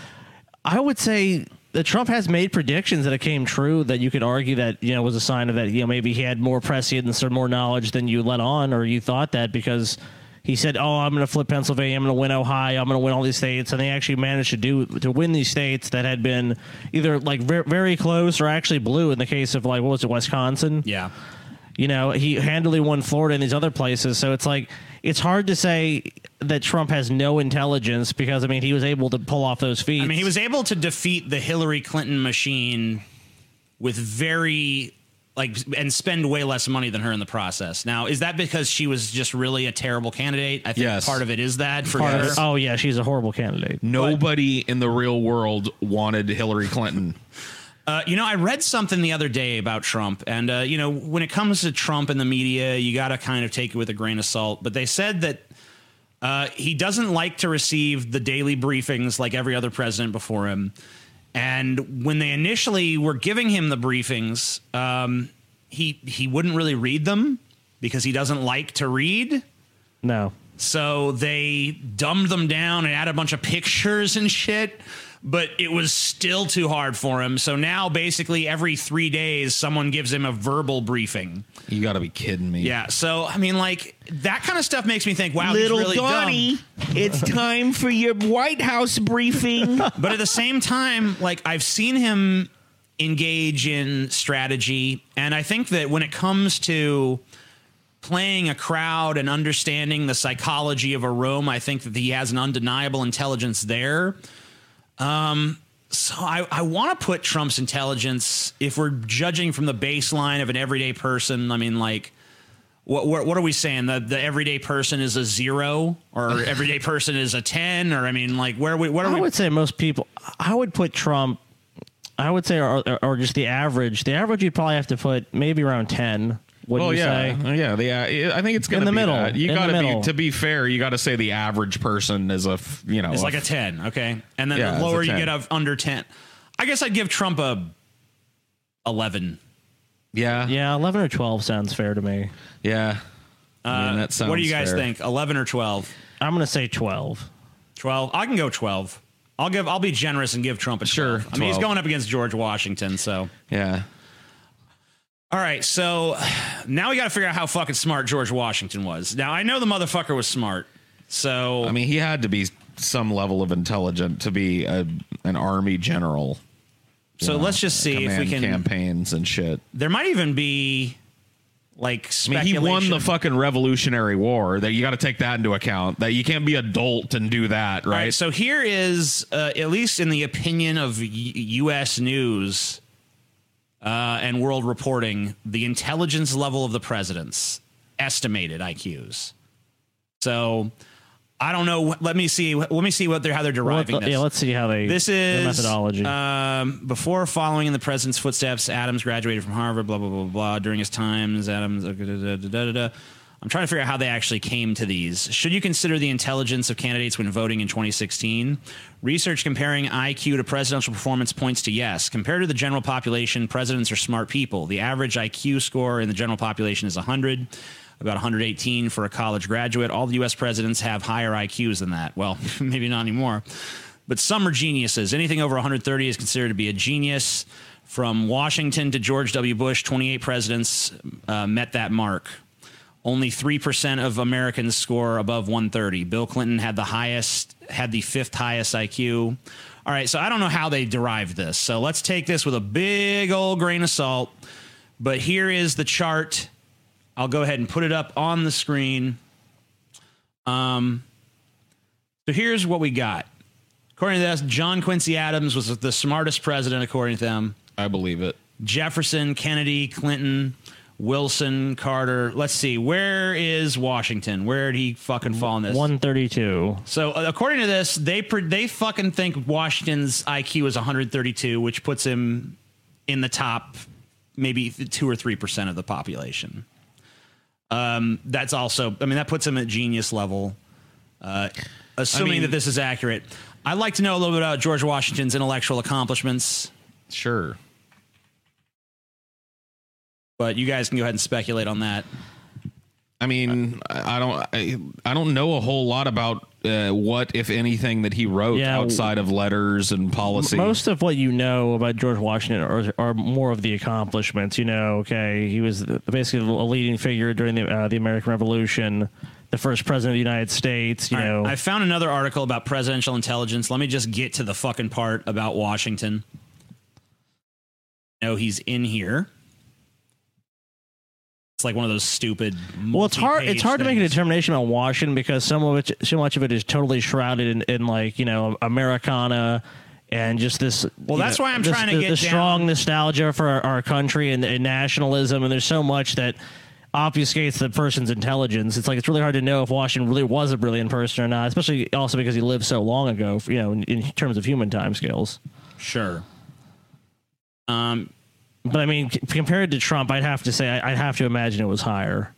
I would say that Trump has made predictions that it came true that you could argue that, was a sign of that, maybe he had more prescience or more knowledge than you let on, or you thought that because he said, I'm going to flip Pennsylvania, I'm going to win Ohio, I'm going to win all these states, and they actually managed to win these states that had been either like very close or actually blue in the case of like, what was it, Wisconsin? Yeah. He handily won Florida and these other places. So it's like, it's hard to say that Trump has no intelligence because, he was able to pull off those feats. He was able to defeat the Hillary Clinton machine with and spend way less money than her in the process. Now, is that because she was just really a terrible candidate? I think part of it is that for her. Oh, yeah, she's a horrible candidate. Nobody in the real world wanted Hillary Clinton. I read something the other day about Trump, and, when it comes to Trump and the media, you got to kind of take it with a grain of salt. But they said that he doesn't like to receive the daily briefings like every other president before him. And when they initially were giving him the briefings, he wouldn't really read them because he doesn't like to read. No. So they dumbed them down and added a bunch of pictures and shit. But it was still too hard for him. So now basically every 3 days, someone gives him a verbal briefing. You got to be kidding me. Yeah. So, that kind of stuff makes me think, wow, Little he's really Donnie, dumb. It's time for your White House briefing. But at the same time, I've seen him engage in strategy. And I think that when it comes to playing a crowd and understanding the psychology of a room, I think that he has an undeniable intelligence there. So I want to put Trump's intelligence, if we're judging from the baseline of an everyday person, what are we saying? The everyday person is a 0 or everyday person is a 10? Or, I would say most people, I would put Trump, I would say, or just the average. The average you'd probably have to put maybe around 10. Well, yeah, say? I think it's going to be middle. That. You got to be, to be fair, you got to say the average person is it's like a 10, okay, and then the lower you get under 10. I guess I'd give Trump a 11. Yeah, 11 or 12 sounds fair to me. Yeah, that sounds. What do you guys fair. think? 11 or 12? I'm going to say 12. 12. I can go 12. I'll be generous and give Trump a 12. Sure. 12. He's going up against George Washington, so yeah. All right, so now we got to figure out how fucking smart George Washington was. Now, I know the motherfucker was smart, so... he had to be some level of intelligent to be an army general. So let's just see if we can... campaigns and shit. There might even be, speculation. He won the fucking Revolutionary War. That you got to take that into account. That you can't be adult and do that, right? All right, so here is, at least in the opinion of U.S. News... and World Reporting, the intelligence level of the presidents, estimated IQs. So I don't know. Let me see what they're deriving this. Yeah, let's see how This their is methodology. Before following in the president's footsteps, Adams graduated from Harvard. Blah blah blah blah. During his times, Adams. I'm trying to figure out how they actually came to these. Should you consider the intelligence of candidates when voting in 2016? Research comparing IQ to presidential performance points to yes. Compared to the general population, presidents are smart people. The average IQ score in the general population is 100. About 118 for a college graduate. All the U.S. presidents have higher IQs than that. Well, maybe not anymore. But some are geniuses. Anything over 130 is considered to be a genius. From Washington to George W. Bush, 28 presidents met that mark. Only 3% of Americans score above 130. Bill Clinton had the 5th highest IQ. All right, so I don't know how they derived this. So let's take this with a big old grain of salt. But here is the chart. I'll go ahead and put it up on the screen. So here's what we got. According to this, John Quincy Adams was the smartest president, according to them. I believe it. Jefferson, Kennedy, Clinton, Wilson, Carter. Let's see. Where is Washington? Where did he fucking fall in this? 132. So according to this, they fucking think Washington's IQ is 132, which puts him in the top maybe 2 or 3% of the population. That's also, I mean, that puts him at genius level, assuming that this is accurate. I'd like to know a little bit about George Washington's intellectual accomplishments. Sure. But you guys can go ahead and speculate on that. I mean, I don't know a whole lot about what, if anything, that he wrote outside of letters and policy. Most of what you know about George Washington are more of the accomplishments. You know, okay, he was basically a leading figure during the American Revolution, the first president of the United States. You know, I found another article about presidential intelligence. Let me just get to the fucking part about Washington. No, he's in here. It's like one of those stupid. Well, it's hard to make a determination on Washington because so much of it is totally shrouded in like, you know, Americana and just this. Well, that's why I'm trying to get the strong nostalgia for our country and nationalism, and there's so much that obfuscates the person's intelligence. It's like it's really hard to know if Washington really was a brilliant person or not, especially also because he lived so long ago. You know, in terms of human timescales. Sure. But I mean, compared to Trump, I'd have to say I'd have to imagine it was higher.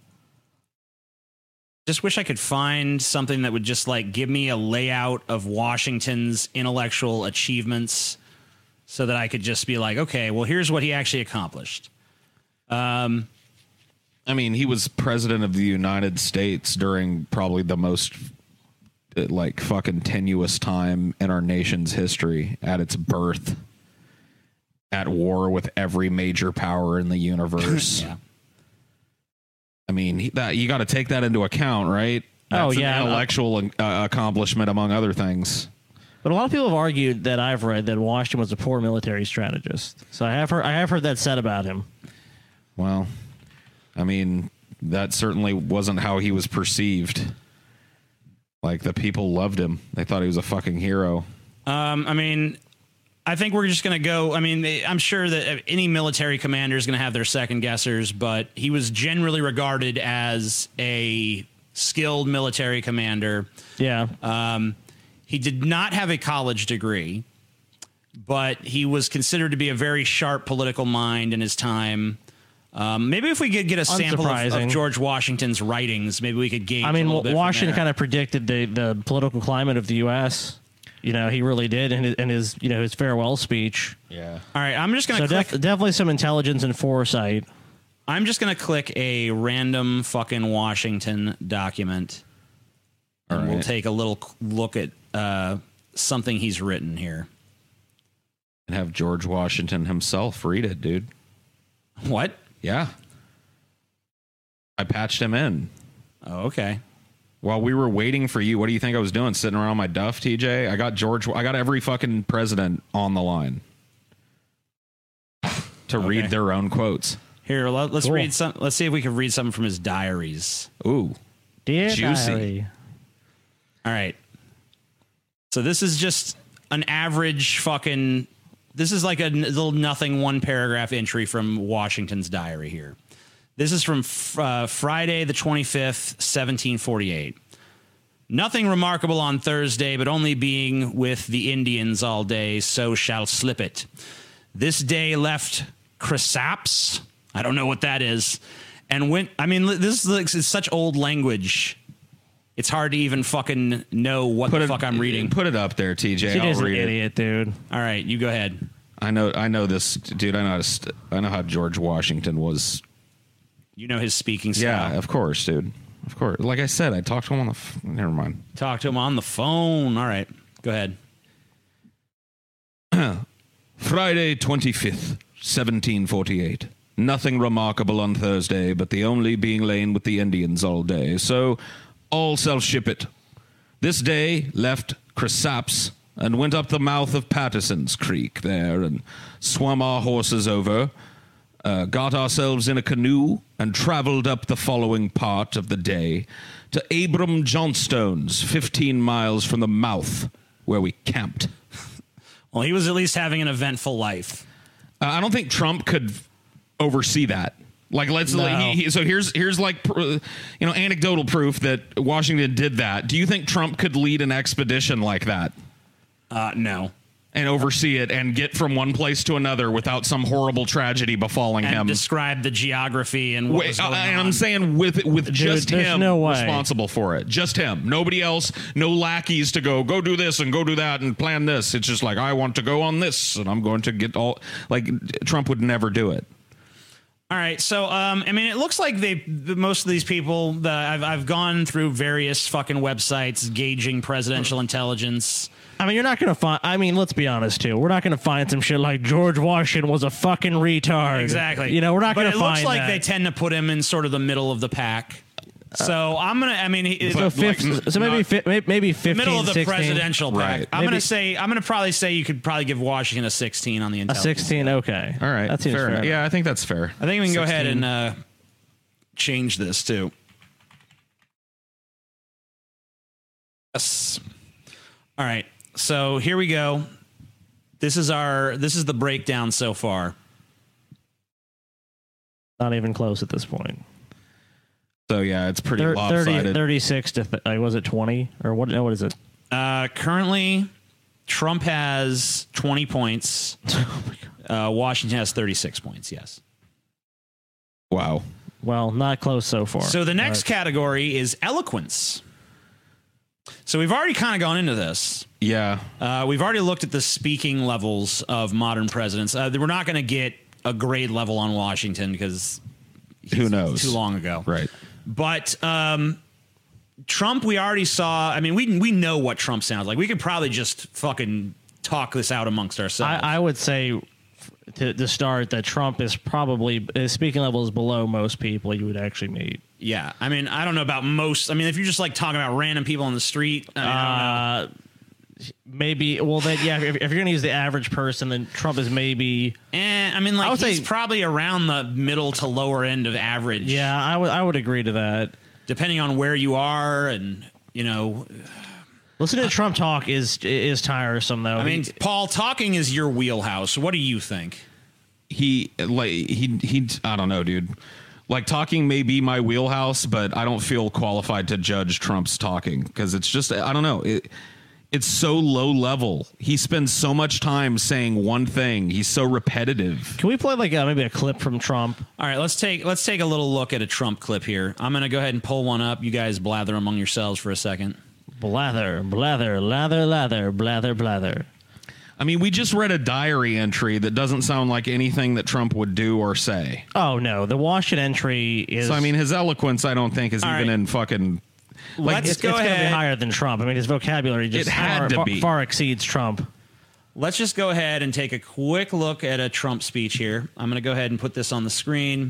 Just wish I could find something that would just like give me a layout of Washington's intellectual achievements so that I could just be like, okay, well, here's what he actually accomplished. I mean, he was president of the United States during probably the most like fucking tenuous time in our nation's history at its birth. At war with every major power in the universe. Yeah. I mean, you got to take that into account, right? That's an intellectual accomplishment, among other things. But a lot of people have argued that I've read that Washington was a poor military strategist. So I have heard that said about him. Well, I mean, that certainly wasn't how he was perceived. Like, the people loved him. They thought he was a fucking hero. I mean, I think we're just going to go. I mean, I'm sure that any military commander is going to have their second guessers, but he was generally regarded as a skilled military commander. Yeah. He did not have a college degree, but he was considered to be a very sharp political mind in his time. Maybe if we could get a sample of George Washington's writings, maybe we could gauge. I mean, Washington kind of predicted the political climate of the U.S. You know, he really did in his his farewell speech. Yeah. All right, I'm just going to click. Definitely some intelligence and foresight. I'm just going to click a random fucking Washington document. And right. We'll take a little look at something he's written here. And have George Washington himself read it, dude. What? Yeah. I patched him in. Oh, okay. While we were waiting for you, what do you think I was doing? Sitting around my duff, TJ? I got every fucking president on the line to read their own quotes. Here, let's read some. Let's see if we can read something from his diaries. Ooh, dear juicy. Diary. All right. So this is just an average fucking. This is like a little nothing one paragraph entry from Washington's diary here. This is from Friday the 25th, 1748. Nothing remarkable on Thursday, but only being with the Indians all day, so shall slip it. This day left Chrysaps. I don't know what that is. And went, I mean, this is such old language. It's hard to even fucking know what the fuck I'm reading. Put it up there, TJ. TJ's I'll an read idiot, dude. All right, you go ahead. I know this, dude. I know how George Washington was. You know his speaking style. Yeah, of course, dude. Of course. Like I said, I talked to him on the. Never mind. Talk to him on the phone. All right, go ahead. Friday, 25th, 1748. Nothing remarkable on Thursday, but the only being lain with the Indians all day. So all shall ship it. This day left Chrysaps and went up the mouth of Patterson's Creek there and swum our horses over, got ourselves in a canoe and traveled up the following part of the day to Abram Johnstone's, 15 miles from the mouth where we camped. Well, he was at least having an eventful life. I don't think Trump could oversee that. Like, let's No. so here's like anecdotal proof that Washington did that. Do you think Trump could lead an expedition like that No. and oversee it and get from one place to another without some horrible tragedy befalling And him? describe the geography and what was going And on. I'm saying with just there's him no way. responsible for it. Just him. Nobody else. No lackeys to go do this and go do that and plan this. It's just like, I want to go on this and I'm going to get all. Like, Trump would never do it. All right, so I mean, it looks like most of these people that I've gone through various fucking websites gauging presidential intelligence. I mean, you're not going to find... I mean, let's be honest, too. We're not going to find some shit like George Washington was a fucking retard. Exactly. You know, we're not going to But it find looks like that. they tend to put him in sort of the middle of the pack. So I'm going to... I mean... So, maybe 15, middle of the 16. presidential pack. Right. I'm Maybe- going to probably say you could probably give Washington a 16 on the A intelligence. 16, okay. All right. That seems fair. enough. Yeah, I think that's fair. I think we can go ahead 16. and change this too. Yes. All right. So here we go. This is the breakdown so far. Not even close at this point. So yeah, it's pretty 30, lopsided. 36 to... was it 20? Or what? No, what is it? Currently, Trump has 20 points. Oh, my God. Washington has 36 points. Yes. Wow. Well, not close so far. So the next But- category is eloquence. So we've already kind of gone into this. Yeah. We've already looked at the speaking levels of modern presidents. We're not going to get a grade level on Washington because Who knows? too long ago. Right. But Trump, we already saw. I mean, we know what Trump sounds like. We could probably just fucking talk this out amongst ourselves. I would say to start that Trump is probably his speaking level is below most people you would actually meet. Yeah. I mean, I don't know about most. I mean, if you're just like talking about random people on the street, I mean, I don't know. Maybe. Well, then yeah. If you're going to use the average person, then Trump is maybe. I mean, like I would he's say- probably around the middle to lower end of average. Yeah, I would agree to that. Depending on where you are, and you know, Listening to Trump talk is tiresome though. I mean, Paul, talking is your wheelhouse. What do you think? He I don't know, dude. Like, talking may be my wheelhouse, but I don't feel qualified to judge Trump's talking because it's just, I don't know. It's so low level. He spends so much time saying one thing. He's so repetitive. can we play like maybe a clip from Trump? All right, let's take a little look at a Trump clip here. I'm gonna go ahead and pull one up. You guys blather among yourselves for a second. Blather, blather, lather, lather, blather, blather. I mean, we just read a diary entry that doesn't sound like anything that Trump would do or say. Oh no, the Washington entry is. So, I mean, his eloquence, I don't think, is All even right. in fucking... Let's it's go going to be ahead. higher than Trump. I mean, his vocabulary just It had to be. far exceeds Trump. Let's just go ahead and take a quick look at a Trump speech here. I'm going to go ahead and put this on the screen.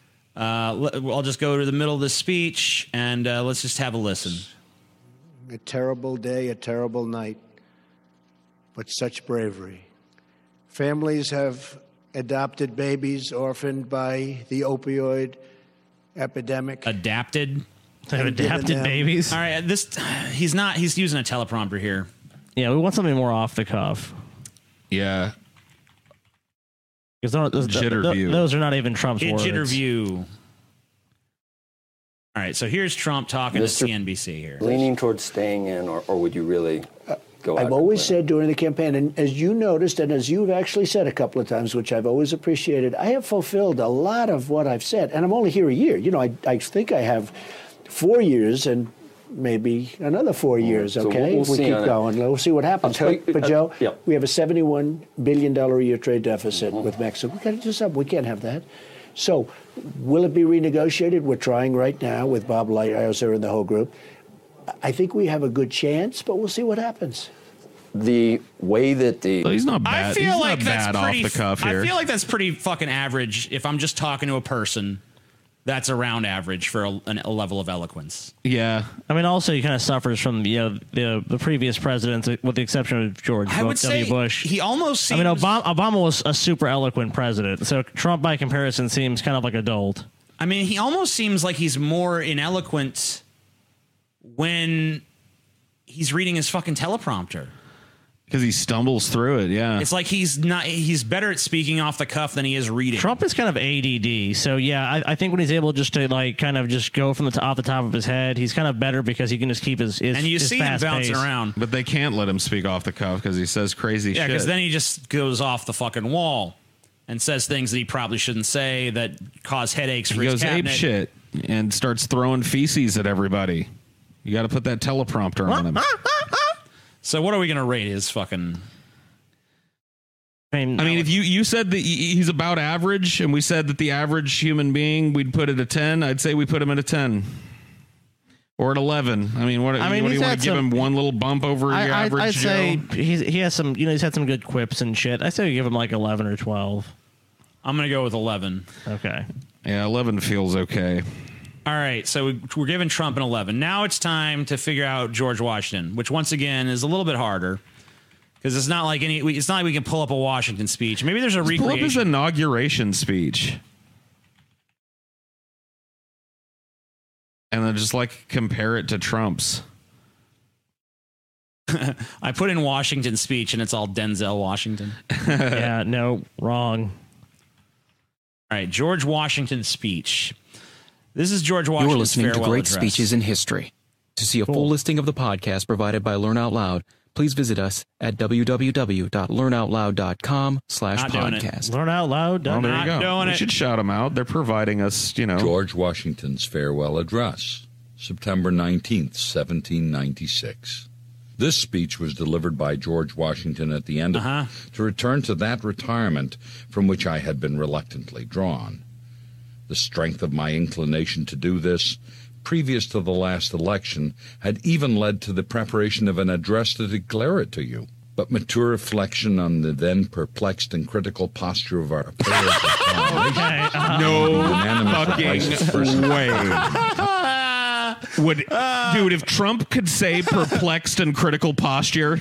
I'll just go to the middle of the speech and let's just have a listen. A terrible day, a terrible night, but such bravery. Families have adopted babies orphaned by the opioid epidemic. Adapted. They have And given adapted them- babies. All right, he's using a teleprompter here. Yeah, we want something more off the cuff. Yeah. Because Jitter view. those are not even Trump's words. Jitter view. All right, so here's Trump talking to CNBC here. Leaning towards staying in, or would you really go out? I've always said during the campaign, and as you noticed, and as you've actually said a couple of times, which I've always appreciated, I have fulfilled a lot of what I've said, and I'm only here a year. You know, I think I have 4 years and maybe another 4 years, So okay? we'll If we see keep on it. going. We'll see what happens. I'll tell you- But Joe, yeah. we have a $71 billion a year trade deficit with Mexico. We got to do something. We can't have that. So will it be renegotiated? We're trying right now with Bob Lighthizer and the whole group. I think we have a good chance, but we'll see what happens. The way that the He's not bad. I feel He's like not that's bad pretty off the cuff here. I feel like that's pretty fucking average if I'm just talking to a person that's around average for a level of eloquence. yeah. I mean, also he kind of suffers from the previous presidents, with the exception of George I would W. say Bush. he almost seems... I mean, Obama was a super eloquent president, so Trump, by comparison, seems kind of like a dolt. I mean, he almost seems like he's more ineloquent when he's reading his fucking teleprompter. Because he stumbles through it, yeah. It's like he's better at speaking off the cuff than he is reading. Trump is kind of ADD, so yeah, I think when he's able just to like kind of just go from off the top of his head, he's kind of better because he can just keep his and you his see him fast bouncing pace. around. But they can't let him speak off the cuff because he says crazy Yeah, shit. because then he just goes off the fucking wall and says things that he probably shouldn't say that cause headaches for he his goes ape cabinet. shit and starts throwing feces at everybody. You got to put that teleprompter on him. So what are we going to rate his fucking... I mean, if you said that he's about average, and we said that the average human being, we'd put it at 10, I'd say we put him at a 10. Or at 11. I mean, what do you he's want had to give him one little bump over your average I'd Joe? say he has some, he's had some good quips and shit. I say we give him like 11 or 12. I'm going to go with 11. Okay. Yeah, 11 feels okay. All right, so we're giving Trump an 11. Now it's time to figure out George Washington, which once again is a little bit harder because it's not like it's not like we can pull up a Washington speech. Maybe there's a Pull up his recreation. inauguration speech. And then just like compare it to Trump's. I put in Washington speech and it's all Denzel Washington. Yeah, no, wrong. All right, George Washington speech. This is George Washington's You're listening to farewell Great address. Speeches in History. To see a full listing of the podcast provided by Learn Out Loud, please visit us at www.learnoutloud.com/podcast. Learn out loud. Well, there you Not go. doing We it. should shout them out. They're providing us, George Washington's Farewell Address, September 19th, 1796. This speech was delivered by George Washington at the end of to return to that retirement from which I had been reluctantly drawn. The strength of my inclination to do this, previous to the last election, had even led to the preparation of an address to declare it to you. But mature reflection on the then perplexed and critical posture of our affairs No fucking way. Dude, if Trump could say perplexed and critical posture,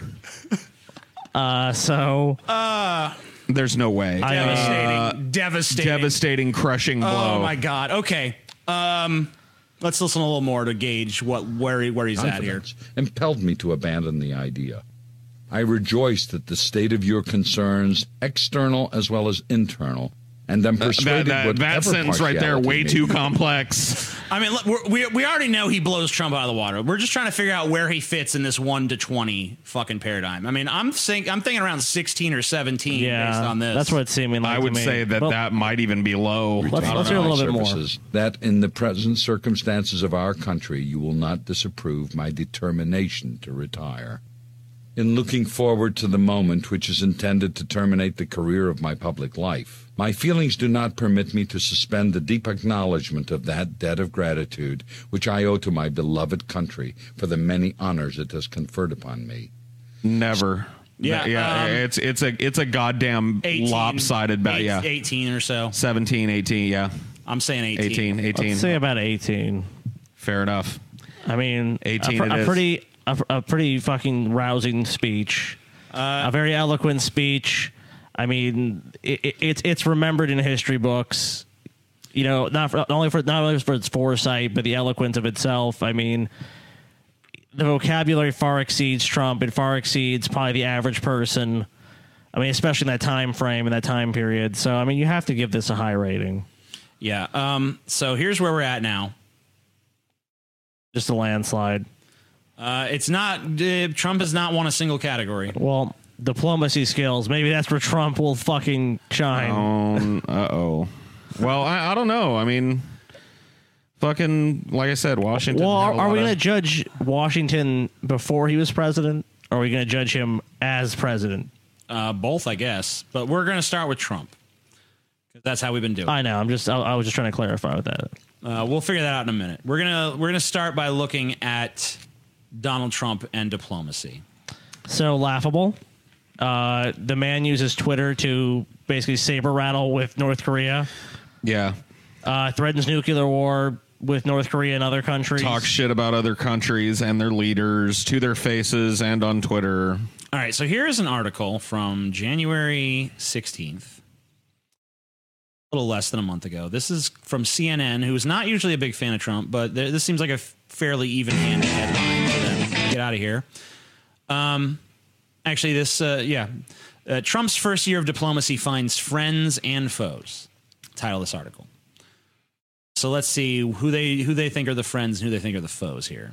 there's no way. Devastating, crushing blow. Oh my God. Okay. Let's listen a little more to gauge where he's at here. Impelled me to abandon the idea. I rejoice that the state of your concerns, external as well as internal, and I'm persuaded that sentence right there, way too complex. I mean, look, we already know he blows Trump out of the water. We're just trying to figure out where he fits in this 1 to 20 fucking paradigm. I mean, I'm thinking around 16 or 17 based on this. That's what it's seeming like. I would to me. say that might even be low. Let's hear a little bit more. That in the present circumstances of our country, you will not disapprove my determination to retire. In looking forward to the moment which is intended to terminate the career of my public life, my feelings do not permit me to suspend the deep acknowledgement of that debt of gratitude which I owe to my beloved country for the many honors it has conferred upon me. Never. It's a goddamn 18, lopsided bet. 18 or so. 17, 18, yeah. I'm saying 18. 18. Let's say about 18. Fair enough. I mean, 18 a pretty fucking rousing speech. A very eloquent speech. I mean, it's remembered in history books. You know, not only for its foresight, but the eloquence of itself. I mean, the vocabulary far exceeds Trump. It far exceeds probably the average person. I mean, especially in that time frame and that time period. So, I mean, you have to give this a high rating. Yeah. So here's where we're at now. Just a landslide. It's not. Trump has not won a single category. Well, diplomacy skills. Maybe that's where Trump will fucking shine. Well, I don't know. I mean, fucking, like I said, Washington. Well, had a are we lot going to of- judge Washington before he was president? Or are we going to judge him as president? Both, I guess. But we're going to start with Trump. 'Cause that's how we've been doing. I know. I was just trying to clarify with that. We'll figure that out in a minute. We're gonna start by looking at Donald Trump and diplomacy. So laughable. The man uses Twitter to basically saber rattle with North Korea. Yeah. Threatens nuclear war with North Korea and other countries. Talk shit about other countries and their leaders to their faces and on Twitter. All right, so here's an article from January 16th. A little less than a month ago. This is from CNN, who's not usually a big fan of Trump, but this seems like a fairly even-handed headline for them. Get out of here. Actually, this, Trump's first year of diplomacy finds friends and foes. Title of this article. So let's see who they think are the friends and who they think are the foes here.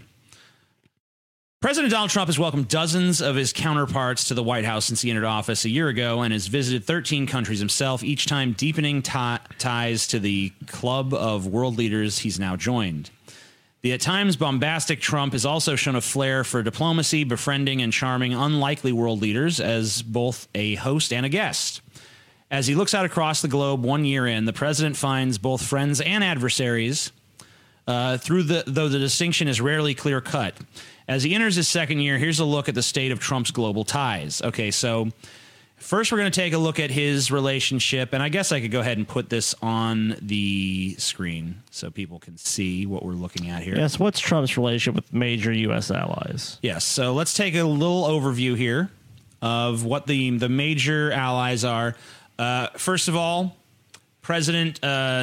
President Donald Trump has welcomed dozens of his counterparts to the White House since he entered office a year ago and has visited 13 countries himself, each time deepening ties to the club of world leaders he's now joined. The at times bombastic Trump has also shown a flair for diplomacy, befriending and charming unlikely world leaders as both a host and a guest. As he looks out across the globe 1 year in, the president finds both friends and adversaries, though the distinction is rarely clear-cut. As he enters his second year, here's a look at the state of Trump's global ties. Okay, so first we're going to take a look at his relationship, and I guess I could go ahead and put this on the screen so people can see what we're looking at here. Yes, what's Trump's relationship with major U.S. allies? Yes, so let's take a little overview here of what the major allies are. First of all, President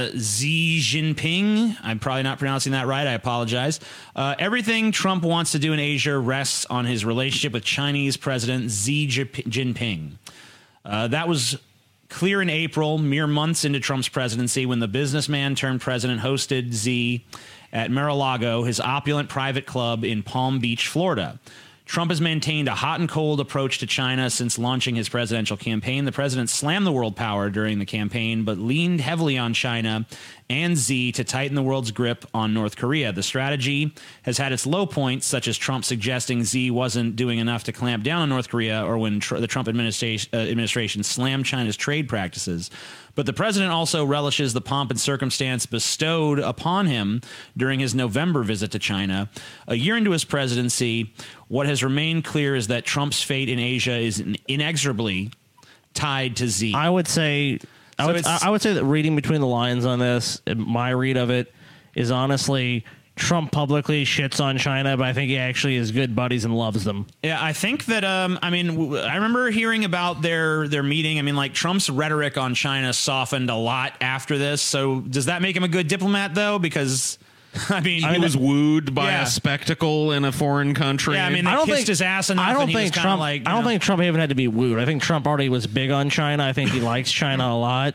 Xi Jinping. I'm probably not pronouncing that right. I apologize. Everything Trump wants to do in Asia rests on his relationship with Chinese President Xi Jinping. That was clear in April, mere months into Trump's presidency, when the businessman turned president hosted Xi at Mar-a-Lago, his opulent private club in Palm Beach, Florida. Trump has maintained a hot and cold approach to China since launching his presidential campaign. The president slammed the world power during the campaign, but leaned heavily on China and Xi to tighten the world's grip on North Korea. The strategy has had its low points, such as Trump suggesting Xi wasn't doing enough to clamp down on North Korea, or when the Trump administration slammed China's trade practices. But the president also relishes the pomp and circumstance bestowed upon him during his November visit to China. A year into his presidency, what has remained clear is that Trump's fate in Asia is inexorably tied to Xi. I would say that reading between the lines on this, my read of it is honestly Trump publicly shits on China, but I think he actually is good buddies and loves them. Yeah, I think that, I remember hearing about their meeting. I mean, like, Trump's rhetoric on China softened a lot after this. So does that make him a good diplomat, though? Because, he was wooed by a spectacle in a foreign country. Yeah, I mean, they kissed his ass enough. I don't and he think was Trump. like, I don't think Trump even had to be wooed. I think Trump already was big on China. I think he likes China a lot.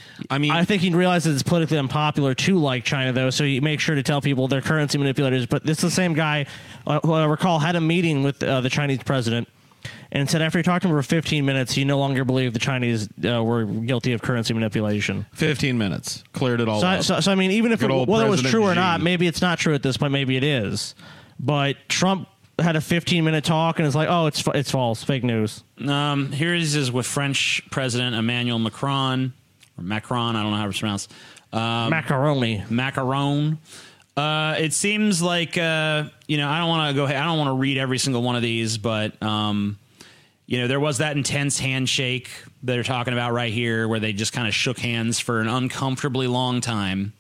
I think he realizes it's politically unpopular to like China, though, so he makes sure to tell people they're currency manipulators. But this is the same guy who I recall had a meeting with the Chinese president and said after he talked to him for 15 minutes, he no longer believed the Chinese were guilty of currency manipulation. 15 minutes. Cleared it all up. So I mean, even if whether it was true or Xi. not, maybe it's not true at this point, maybe it is. But Trump had a 15-minute talk and it's like, oh, it's false, fake news. Here he is with French President Emmanuel Macron. Or Macron, I don't know how it's pronounced. Macaroni. Macaron. It seems like, I don't want to read every single one of these, but, there was that intense handshake that they're talking about right here where they just kind of shook hands for an uncomfortably long time.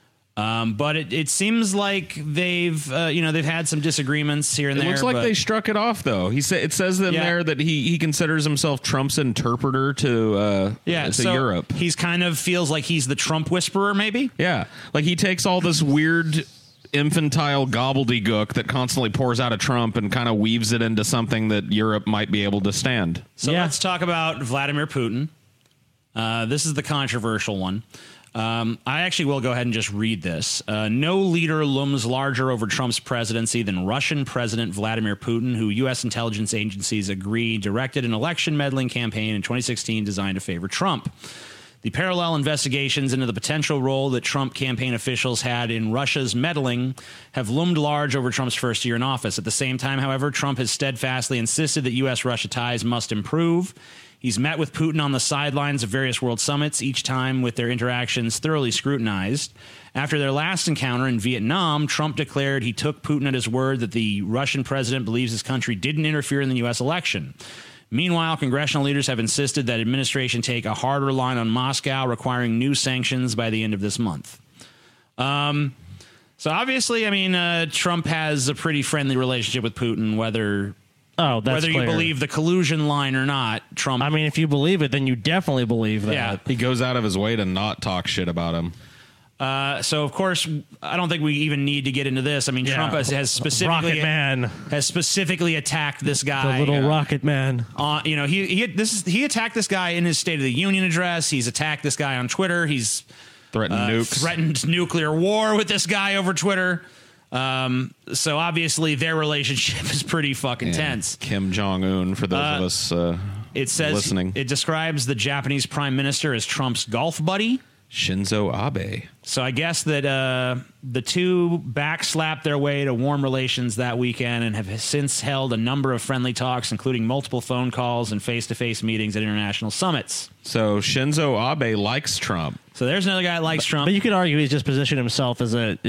But it seems like they've had some disagreements here and there. It looks like they struck it off, though. It says in there that he considers himself Trump's interpreter to Europe. He's kind of feels like he's the Trump whisperer, maybe. Yeah, like he takes all this weird infantile gobbledygook that constantly pours out of Trump and kind of weaves it into something that Europe might be able to stand. So let's talk about Vladimir Putin. This is the controversial one. I actually will go ahead and just read this. No leader looms larger over Trump's presidency than Russian President Vladimir Putin, who U.S. intelligence agencies agree directed an election meddling campaign in 2016 designed to favor Trump. The parallel investigations into the potential role that Trump campaign officials had in Russia's meddling have loomed large over Trump's first year in office. At the same time, however, Trump has steadfastly insisted that U.S.-Russia ties must improve. He's met with Putin on the sidelines of various world summits, each time with their interactions thoroughly scrutinized. After their last encounter in Vietnam, Trump declared he took Putin at his word that the Russian president believes his country didn't interfere in the U.S. election. Meanwhile, congressional leaders have insisted that administration take a harder line on Moscow, requiring new sanctions by the end of this month. So obviously, I mean, Trump has a pretty friendly relationship with Putin, whether you believe the collusion line or not. Trump. I mean, if you believe it, then you definitely believe that. Yeah. He goes out of his way to not talk shit about him. So of course, I don't think we even need to get into this. I mean, Trump has specifically attacked this guy, the little rocket man. He attacked this guy in his State of the Union address. He's attacked this guy on Twitter. He's threatened nuclear war with this guy over Twitter. So obviously their relationship is pretty fucking tense. Kim Jong-un, for those of us it says listening. It describes the Japanese prime minister as Trump's golf buddy. Shinzo Abe. So I guess that the two backslapped their way to warm relations that weekend and have since held a number of friendly talks, including multiple phone calls and face-to-face meetings at international summits. So Shinzo Abe likes Trump. So there's another guy that likes Trump. But you could argue he's just positioned himself as as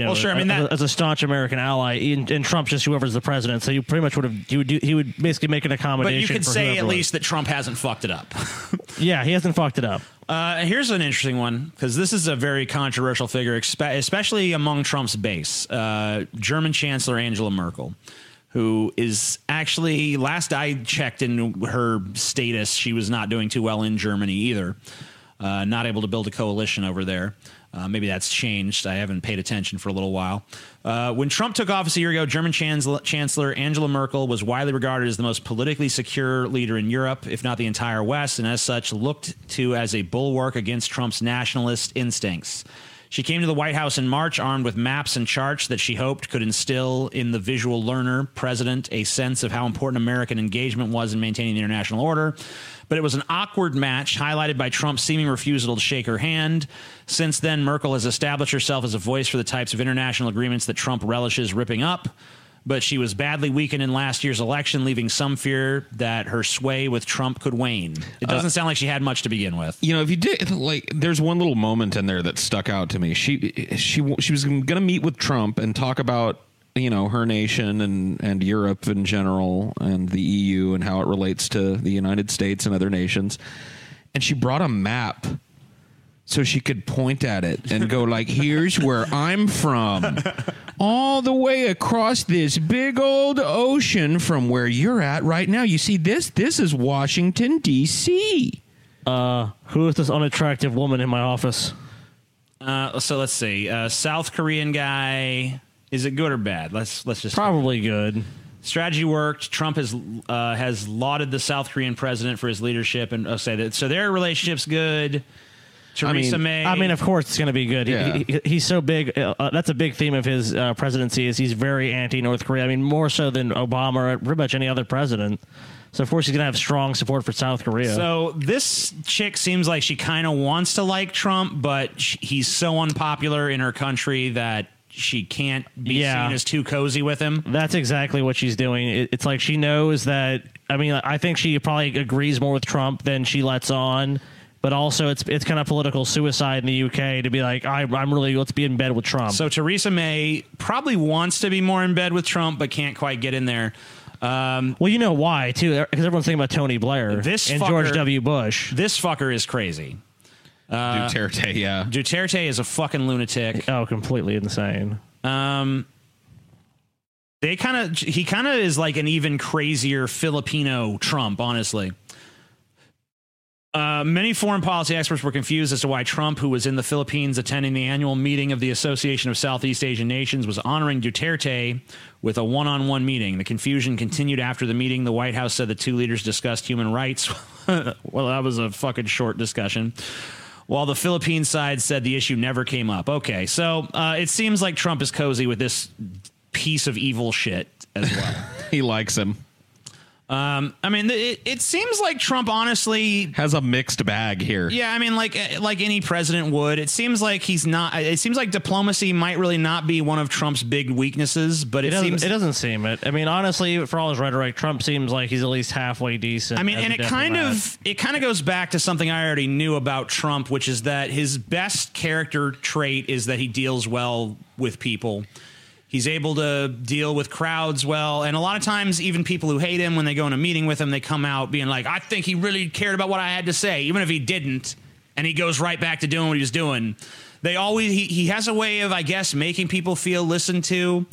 a staunch American ally, and Trump's just whoever's the president. So you pretty much he would basically make an accommodation. But you could say at least that Trump hasn't fucked it up. Yeah, he hasn't fucked it up. Here's an interesting one, because this is a very controversial figure, especially among Trump's base. German Chancellor Angela Merkel, who is actually, last I checked in her status, she was not doing too well in Germany either. Not able to build a coalition over there. Maybe that's changed. I haven't paid attention for a little while. When Trump took office a year ago, German Chancellor Angela Merkel was widely regarded as the most politically secure leader in Europe, if not the entire West, and as such looked to as a bulwark against Trump's nationalist instincts. She came to the White House in March armed with maps and charts that she hoped could instill in the visual learner president a sense of how important American engagement was in maintaining the international order. But it was an awkward match, highlighted by Trump's seeming refusal to shake her hand. Since then, Merkel has established herself as a voice for the types of international agreements that Trump relishes ripping up. But she was badly weakened in last year's election, leaving some fear that her sway with Trump could wane. It doesn't sound like she had much to begin with. You know, if you did, there's one little moment in there that stuck out to me. She was going to meet with Trump and talk about, her nation and Europe in general and the EU and how it relates to the United States and other nations. And she brought a map so she could point at it and go like, here's where I'm from. All the way across this big old ocean from where you're at right now. You see this? This is Washington, D.C. Who is this unattractive woman in my office? So let's see. South Korean guy. Is it good or bad? Let's just probably good. Strategy worked. Trump has lauded the South Korean president for his leadership, and say that. So their relationship's good. Theresa May. I mean, of course it's going to be good. Yeah. He's so big. That's a big theme of his presidency. Is he's very anti-North Korea. I mean, more so than Obama or pretty much any other president. So of course he's going to have strong support for South Korea. So this chick seems like she kind of wants to like Trump, but he's so unpopular in her country that she can't be seen as too cozy with him. That's exactly what she's doing. It's like she knows that. I mean, I think she probably agrees more with Trump than she lets on. But also, it's kind of political suicide in the UK to be like, let's be in bed with Trump. So Theresa May probably wants to be more in bed with Trump, but can't quite get in there. Well, you know why, too, because everyone's thinking about Tony Blair and George W. Bush. This fucker is crazy. Duterte, yeah. Duterte is a fucking lunatic. Oh, completely insane. He kind of is like an even crazier Filipino Trump, honestly. Many foreign policy experts were confused as to why Trump, who was in the Philippines attending the annual meeting of the Association of Southeast Asian Nations, was honoring Duterte with a one-on-one meeting. The confusion continued after the meeting. The White House said the two leaders discussed human rights. Well, that was a fucking short discussion. while the Philippine side said the issue never came up. Okay, so it seems like Trump is cozy with this piece of evil shit as well. He likes him. I mean, it seems like Trump honestly Has a mixed bag here. Yeah, I mean, like any president would. It seems like he's not. It seems like diplomacy might really not be one of Trump's big weaknesses. But it doesn't seem it. I mean, honestly, for all his rhetoric, Trump seems like he's at least halfway decent. I mean, as and a it kind diplomat. of goes back to something I already knew about Trump, which is that his best character trait is that he deals well with people. He's able to deal with crowds well. And a lot of times, even people who hate him, when they go in a meeting with him, they come out being like, I think he really cared about what I had to say, even if he didn't. And he goes right back to doing what he was doing. He has a way of, I guess, making people feel listened to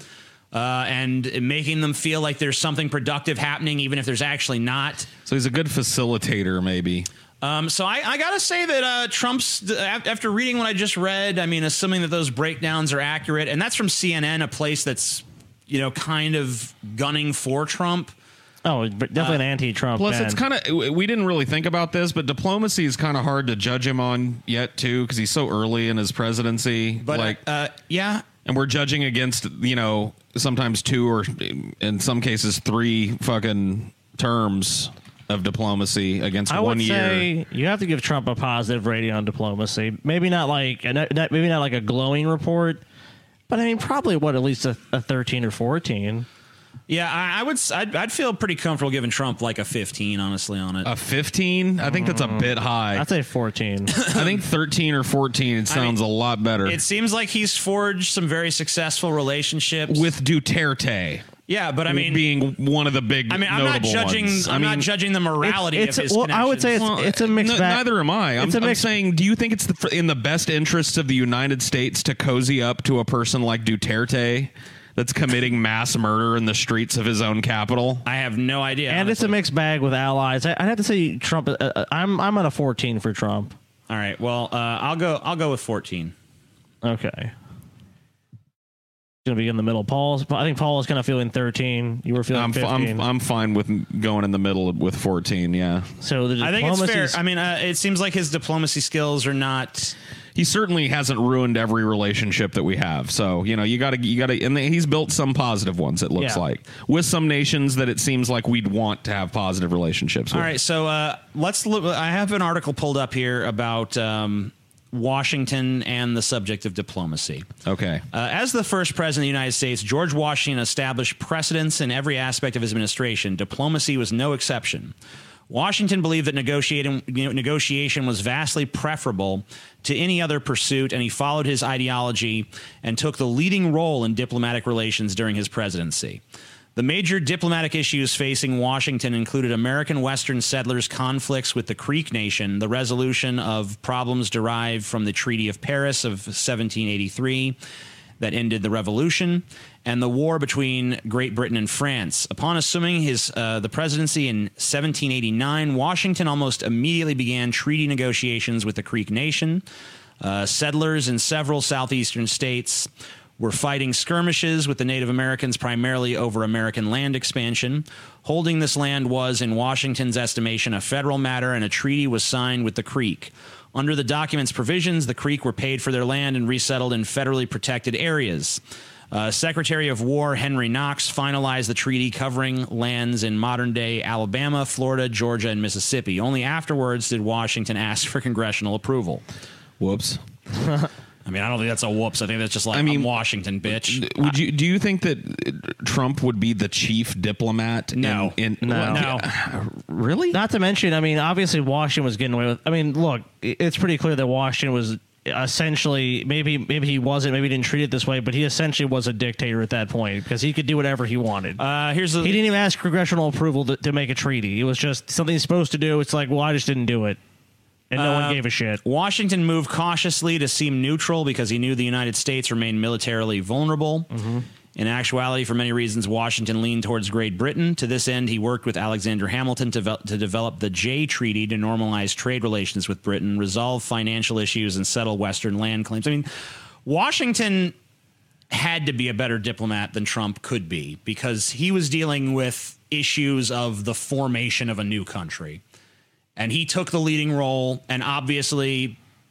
and making them feel like there's something productive happening, even if there's actually not. So he's a good facilitator, maybe. So I got to say that Trump's, after reading what I just read, I mean, assuming that those breakdowns are accurate, and that's from CNN, a place that's, kind of gunning for Trump. Oh, definitely an anti-Trump. Plus, it's kind of, we didn't really think about this, but diplomacy is kind of hard to judge him on yet, too, because he's so early in his presidency. But, yeah. And we're judging against, sometimes 2 or in some cases 3 fucking terms of diplomacy against 1 year. I would say you have to give Trump a positive rating on diplomacy. Maybe not like a glowing report, but I mean probably at least a 13 or 14. Yeah, I'd feel pretty comfortable giving Trump like a 15, honestly, on it. A 15? I think that's a bit high. I'd say 14. I think 13 or 14 sounds a lot better. It seems like he's forged some very successful relationships with Duterte. Yeah, but I mean, being one of the big. I mean, I'm not judging. Ones. I'm not judging the morality of his connections. I would say it's a mixed bag. Neither am I. I'm saying, do you think it's in the best interests of the United States to cozy up to a person like Duterte that's committing mass murder in the streets of his own capital? I have no idea. And honestly, it's a mixed bag with allies. I'd have to say Trump. I'm at a 14 for Trump. All right. Well, I'll go with 14. Okay. Going to be in the middle. I think Paul is kind of feeling 13. You were feeling 15. I'm fine with going in the middle with 14. Yeah. So I think it's fair. I mean, it seems like his diplomacy skills are not. He certainly hasn't ruined every relationship that we have. So you got to, and he's built some positive ones. It looks like with some nations that it seems like we'd want to have positive relationships with. All right. So let's look. I have an article pulled up here about. Washington and the subject of diplomacy. Okay. As the first president of the United States, George Washington established precedents in every aspect of his administration. Diplomacy was no exception. Washington believed that negotiation was vastly preferable to any other pursuit, and he followed his ideology and took the leading role in diplomatic relations during his presidency. The major diplomatic issues facing Washington included American Western settlers' conflicts with the Creek Nation, the resolution of problems derived from the Treaty of Paris of 1783 that ended the Revolution, and the war between Great Britain and France. Upon assuming the presidency in 1789, Washington almost immediately began treaty negotiations with the Creek Nation. Settlers in several southeastern states were fighting skirmishes with the Native Americans primarily over American land expansion. Holding this land was, in Washington's estimation, a federal matter, and a treaty was signed with the Creek. Under the document's provisions, the Creek were paid for their land and resettled in federally protected areas. Secretary of War Henry Knox finalized the treaty covering lands in modern-day Alabama, Florida, Georgia, and Mississippi. Only afterwards did Washington ask for congressional approval. Whoops. I mean, I don't think that's a whoops. I think that's just like, I'm Washington, bitch. Do you think that Trump would be the chief diplomat? No. No. Really? Not to mention, I mean, obviously Washington was getting away with. I mean, look, it's pretty clear that Washington was essentially, maybe he wasn't, maybe he didn't treat it this way, but he essentially was a dictator at that point because he could do whatever he wanted. He didn't even ask congressional approval to make a treaty. It was just something he's supposed to do. It's like, well, I just didn't do it. And no one gave a shit. Washington moved cautiously to seem neutral because he knew the United States remained militarily vulnerable. Mm-hmm. In actuality, for many reasons, Washington leaned towards Great Britain. To this end, he worked with Alexander Hamilton to develop the Jay Treaty to normalize trade relations with Britain, resolve financial issues, and settle Western land claims. I mean, Washington had to be a better diplomat than Trump could be because he was dealing with issues of the formation of a new country. And he took the leading role, and obviously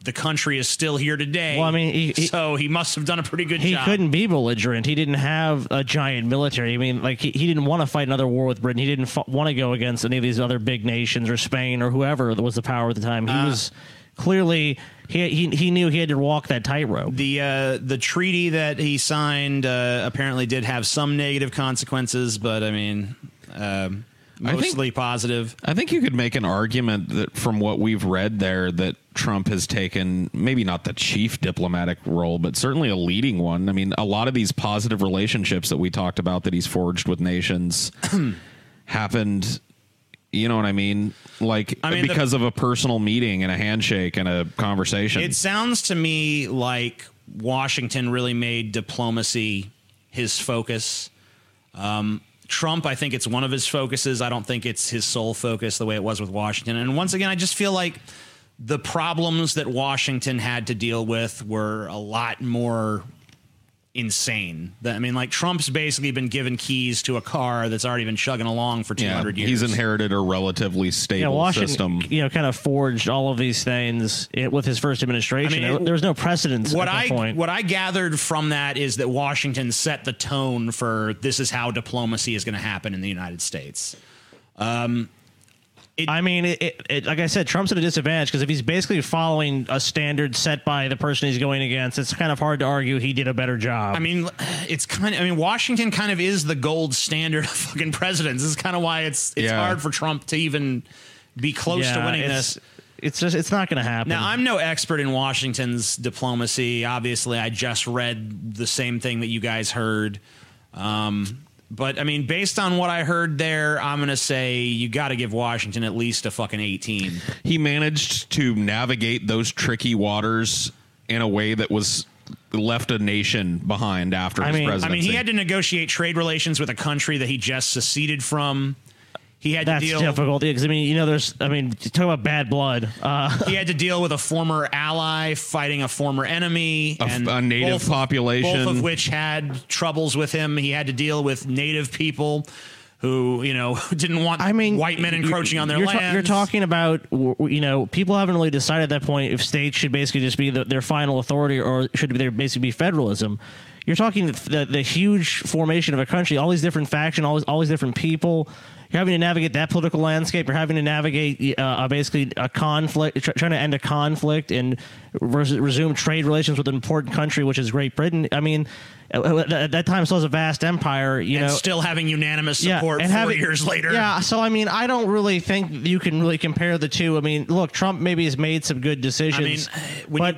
the country is still here today. Well, I mean, so he must have done a pretty good he job. couldn't be belligerent. He didn't have a giant military. I mean, like he didn't want to fight another war with Britain. He didn't want to go against any of these other big nations or Spain or whoever was the power at the time. He was clearly he knew he had to walk that tightrope. The treaty that he signed apparently did have some negative consequences, but I mean, mostly positive. I think you could make an argument that from what we've read there that Trump has taken maybe not the chief diplomatic role, but certainly a leading one. I mean, a lot of these positive relationships that we talked about that he's forged with nations happened, you know what I mean? Because of a personal meeting and a handshake and a conversation. It sounds to me like Washington really made diplomacy his focus. Trump, I think it's one of his focuses. I don't think it's his sole focus the way it was with Washington. And once again, I just feel like the problems that Washington had to deal with were a lot more insane. I mean, like Trump's basically been given keys to a car that's already been chugging along for 200 years. He's inherited a relatively stable Washington, system. Kind of forged all of these things with his first administration. I mean, there was no precedence at that point. What I gathered from that is that Washington set the tone for this is how diplomacy is going to happen in the United States. Like I said, Trump's at a disadvantage because if he's basically following a standard set by the person he's going against, it's kind of hard to argue he did a better job. I mean, Washington kind of is the gold standard of fucking presidents. This is kind of why it's hard for Trump to even be close to winning this. It's not going to happen. Now, I'm no expert in Washington's diplomacy. Obviously, I just read the same thing that you guys heard. But, I mean, based on what I heard there, I'm going to say you got to give Washington at least a fucking 18. He managed to navigate those tricky waters in a way that was left a nation behind after his presidency. I mean, he had to negotiate trade relations with a country that he just seceded from. He had That's to deal. difficult because talk about bad blood. He had to deal with a former ally fighting a former enemy, and a native population, both of which had troubles with him. He had to deal with native people who, didn't want white men encroaching on their lands. You're talking about, people haven't really decided at that point if states should basically just be their final authority or should there basically be federalism. You're talking the huge formation of a country, all these different factions, all these different people. You're having to navigate that political landscape. You're having to navigate basically a conflict, trying to end a conflict and resume trade relations with an important country, which is Great Britain. I mean, at that time, still was a vast empire. And still having unanimous support 4 years later. Yeah, so I mean, I don't really think you can really compare the two. I mean, look, Trump maybe has made some good decisions, but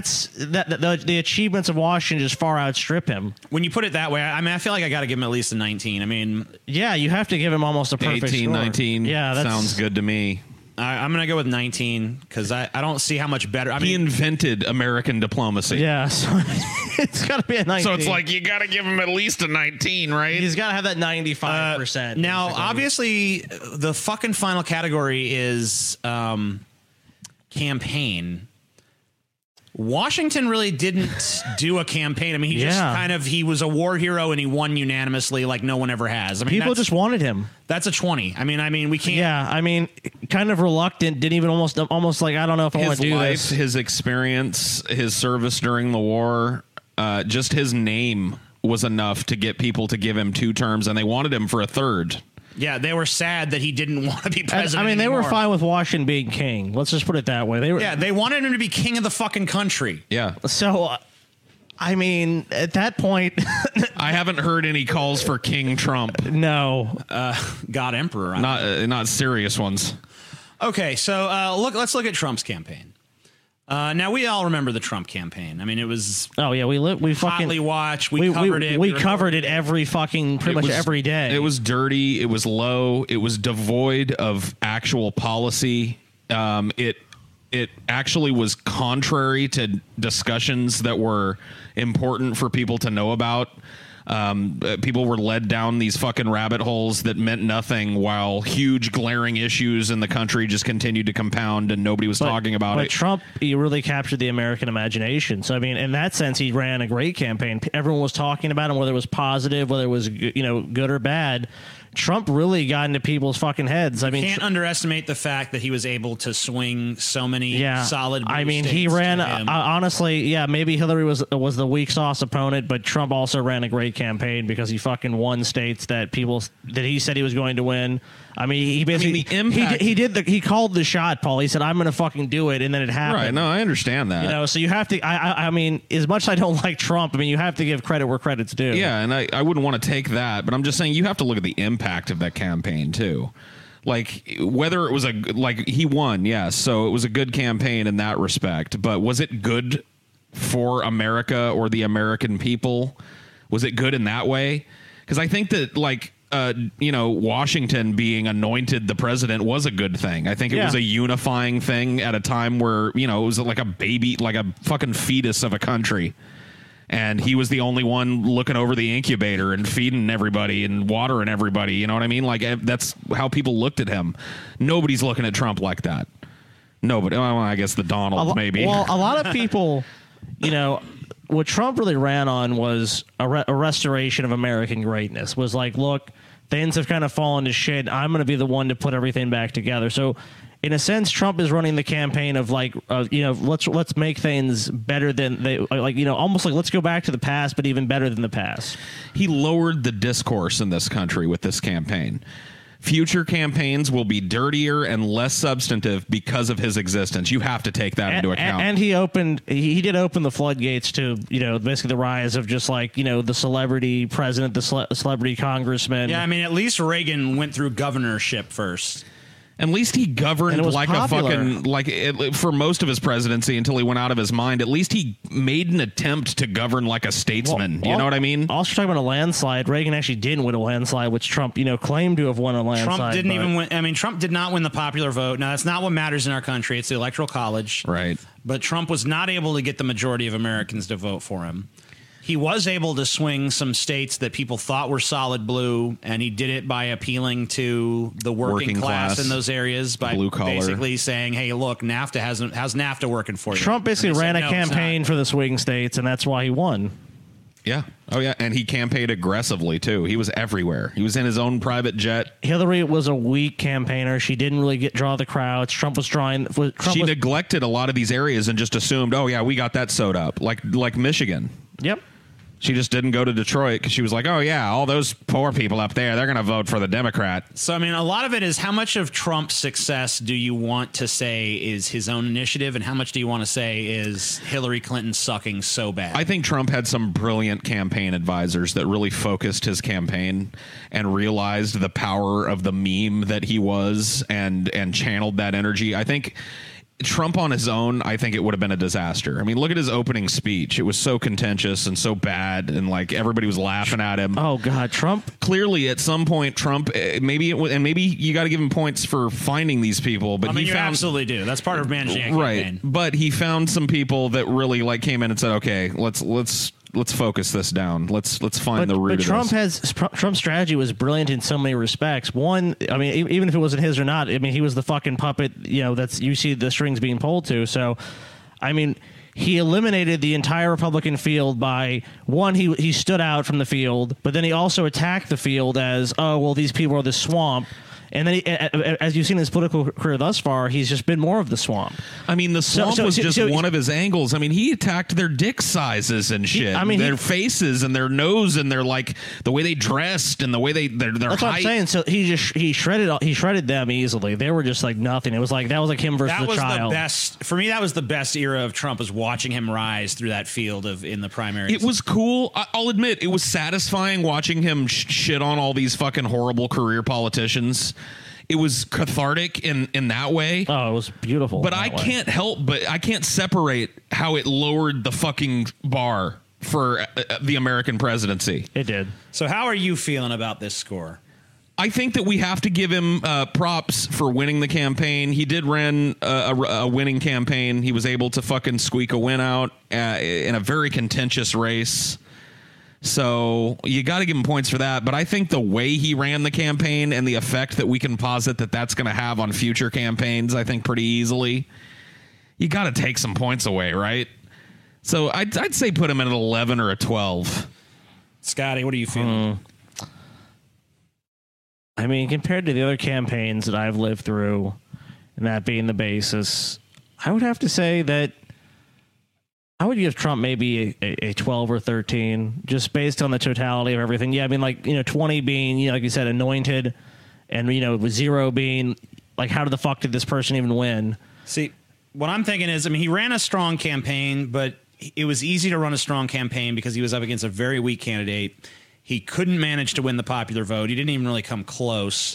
the achievements of Washington just far outstrip him. When you put it that way, I mean, I feel like I got to give him at least a 19. I mean, yeah, you have to give him almost a perfect 18, score. 19. Yeah, that sounds good to me. I'm going to go with 19 because I don't see how much better. I mean, he invented American diplomacy. Yeah, so it's got to be a 19. So it's like you got to give him at least a 19, right? He's got to have that 95%. Now, obviously, the fucking final category is campaign. Washington really didn't do a campaign. I mean, he was a war hero and he won unanimously like no one ever has. I mean, people just wanted him. That's a 20. I mean, we can't. Yeah, I mean, kind of reluctant, didn't even almost like, I don't know if I want to do this. His experience, his service during the war, just his name was enough to get people to give him 2 terms, and they wanted him for a 3rd. Yeah, they were sad that he didn't want to be president. They anymore. were fine with Washington being king. Let's just put it that way. They wanted him to be king of the fucking country. Yeah. So, I mean, at that point, I haven't heard any calls for King Trump. No, God Emperor. Not serious ones. Okay, so let's look at Trump's campaign. Now we all remember the Trump campaign. I mean, it was we hotly watched. We covered it. We covered it every fucking pretty much every day. It was dirty. It was low. It was devoid of actual policy. It actually was contrary to discussions that were important for people to know about. People were led down these fucking rabbit holes that meant nothing while huge glaring issues in the country just continued to compound and nobody was talking about it. But Trump, he really captured the American imagination. So, I mean, in that sense, he ran a great campaign. Everyone was talking about him, whether it was positive, whether it was, good or bad. Trump really got into people's fucking heads. I mean, Can't underestimate the fact that he was able to swing so many solid blue I mean, he states ran, to him. honestly, yeah, maybe Hillary was the weak sauce opponent, but Trump also ran a great campaign because he fucking won states that he said he was going to win. I mean, he basically, the impact- he called the shot, Paul. He said, I'm going to fucking do it, and then it happened. Right. No, I understand that. You know, so you have to, I mean, as much as I don't like Trump, I mean, you have to give credit where credit's due. Yeah, and I wouldn't want to take that, but I'm just saying you have to look at the impact of that campaign too. Like whether it was he won, yes, so it was a good campaign in that respect, but was it good for America or the American people? Was it good in that way? Because I think that Washington being anointed the president was a good thing. I think it was a unifying thing at a time where, it was like a baby, like a fucking fetus of a country. And he was the only one looking over the incubator and feeding everybody and watering everybody. You know what I mean? Like, that's how people looked at him. Nobody's looking at Trump like that. Nobody. Well, I guess the Donald, maybe. Well, a lot of people, what Trump really ran on was a restoration of American greatness. Was like, look, things have kind of fallen to shit. I'm going to be the one to put everything back together. So, in a sense, Trump is running the campaign of let's make things better than they almost like let's go back to the past, but even better than the past. He lowered the discourse in this country with this campaign. Future campaigns will be dirtier and less substantive because of his existence. You have to take that into account. And he did open the floodgates to, basically the rise of just the celebrity president, the celebrity congressman. Yeah, I mean, at least Reagan went through governorship first. At least he governed like popular. For most of his presidency until he went out of his mind. At least he made an attempt to govern like a statesman. You know what I mean? Also talking about a landslide. Reagan actually didn't win a landslide, which Trump, claimed to have won a landslide. Trump didn't even win. I mean, Trump did not win the popular vote. Now, that's not what matters in our country. It's the Electoral College. Right. But Trump was not able to get the majority of Americans to vote for him. He was able to swing some states that people thought were solid blue, and he did it by appealing to the working class in those areas by basically saying, hey, look, how's NAFTA working for you? Trump basically ran a campaign for the swing states, and that's why he won. Yeah. Oh, yeah. And he campaigned aggressively, too. He was everywhere. He was in his own private jet. Hillary was a weak campaigner. She didn't really draw the crowds. Trump was trying. She neglected a lot of these areas and just assumed, oh, yeah, we got that sewed up. Like Michigan. Yep. She just didn't go to Detroit because she was like, oh, yeah, all those poor people up there, they're going to vote for the Democrat. So, I mean, a lot of it is how much of Trump's success do you want to say is his own initiative, and how much do you want to say is Hillary Clinton sucking so bad? I think Trump had some brilliant campaign advisors that really focused his campaign and realized the power of the meme that he was and channeled that energy. I think Trump on his own, I think it would have been a disaster. I mean, look at his opening speech. It was so contentious and so bad, and everybody was laughing at him. Oh God, Trump. Clearly, at some point, Trump maybe you got to give him points for finding these people. But you absolutely do. That's part of managing a campaign. Right, but he found some people that really came in and said, "Okay, let's focus this down. Let's find the root of this." Trump's strategy was brilliant in so many respects. One, I mean, even if it wasn't his or not, I mean, he was the fucking puppet. That's you see the strings being pulled to. So, I mean, he eliminated the entire Republican field by one. He stood out from the field, but then he also attacked the field as, oh well, these people are the swamp. And then, as you've seen in his political career thus far, he's just been more of the swamp. I mean, the swamp was just one of his angles. I mean, he attacked their dick sizes and shit. Their faces and their nose and their the way they dressed and the way their that's height. What I'm saying. So he shredded them easily. They were just like nothing. It was like that was like him versus the child. The best for me. That was the best era of Trump, was watching him rise through that field in the primaries. It was cool. I'll admit, it was satisfying watching him shit on all these fucking horrible career politicians. It was cathartic in that way. Oh, it was beautiful. But I can't separate how it lowered the fucking bar for the American presidency. It did. So how are you feeling about this score? I think that we have to give him props for winning the campaign. He did run a winning campaign. He was able to fucking squeak a win out in a very contentious race. So you got to give him points for that. But I think the way he ran the campaign and the effect that we can posit that that's going to have on future campaigns, I think pretty easily, you got to take some points away, right? So I'd say put him at an 11 or a 12. Scotty, what are you feeling? I mean, compared to the other campaigns that I've lived through, and that being the basis, I would have to say that I would give Trump maybe a 12 or 13, just based on the totality of everything. Yeah, I mean, like, 20 being, like you said, anointed, and, with 0 being, like, how the fuck did this person even win? See, what I'm thinking is, I mean, he ran a strong campaign, but it was easy to run a strong campaign because he was up against a very weak candidate. He couldn't manage to win the popular vote. He didn't even really come close.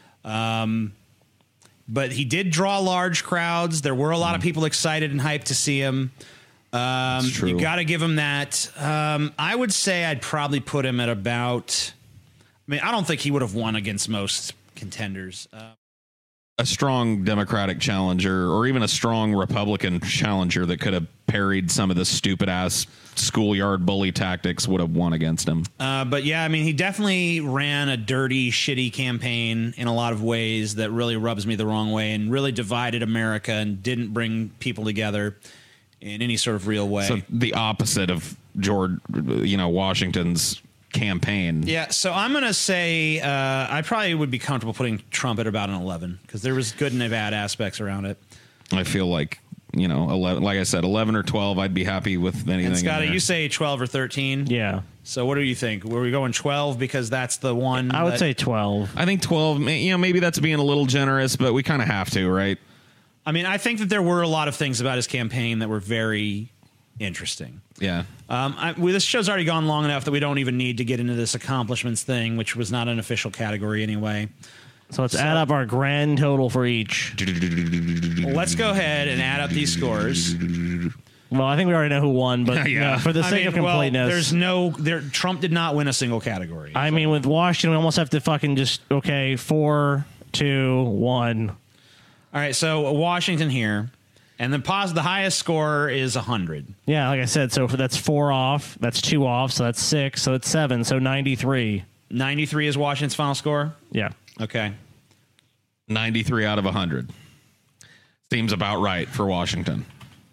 But he did draw large crowds. There were a lot of people excited and hyped to see him. True. You got to give him that. I would say I'd probably put him at about... I mean, I don't think he would have won against most contenders. A strong Democratic challenger or even a strong Republican challenger that could have parried some of the stupid ass schoolyard bully tactics would have won against him. But yeah, I mean, he definitely ran a dirty, shitty campaign in a lot of ways that really rubs me the wrong way and really divided America and didn't bring people together in any sort of real way. So the opposite of George, Washington's campaign. Yeah, so I'm going to say I probably would be comfortable putting Trump at about an 11 because there was good and bad aspects around it. I feel like, 11, like I said, 11 or 12, I'd be happy with anything. And Scotty, in there. you say 12 or 13? Yeah. So what do you think? Were we going 12 because that's the one? I would say 12. I think 12, maybe that's being a little generous, but we kind of have to, right? I mean, I think that there were a lot of things about his campaign that were very interesting. Yeah. This show's already gone long enough that we don't even need to get into this accomplishments thing, which was not an official category anyway. So let's add up our grand total for each. Let's go ahead and add up these scores. Well, I think we already know who won, but Yeah. for the sake of completeness. Trump did not win a single category. I mean, with Washington, we almost have to fucking just, 4, 2, 1. All right, so Washington here. And the highest score is 100. Yeah, like I said, so that's 4 off. That's 2 off, so that's 6. So it's 7, so 93. 93 is Washington's final score? Yeah. Okay. 93 out of 100. Seems about right for Washington.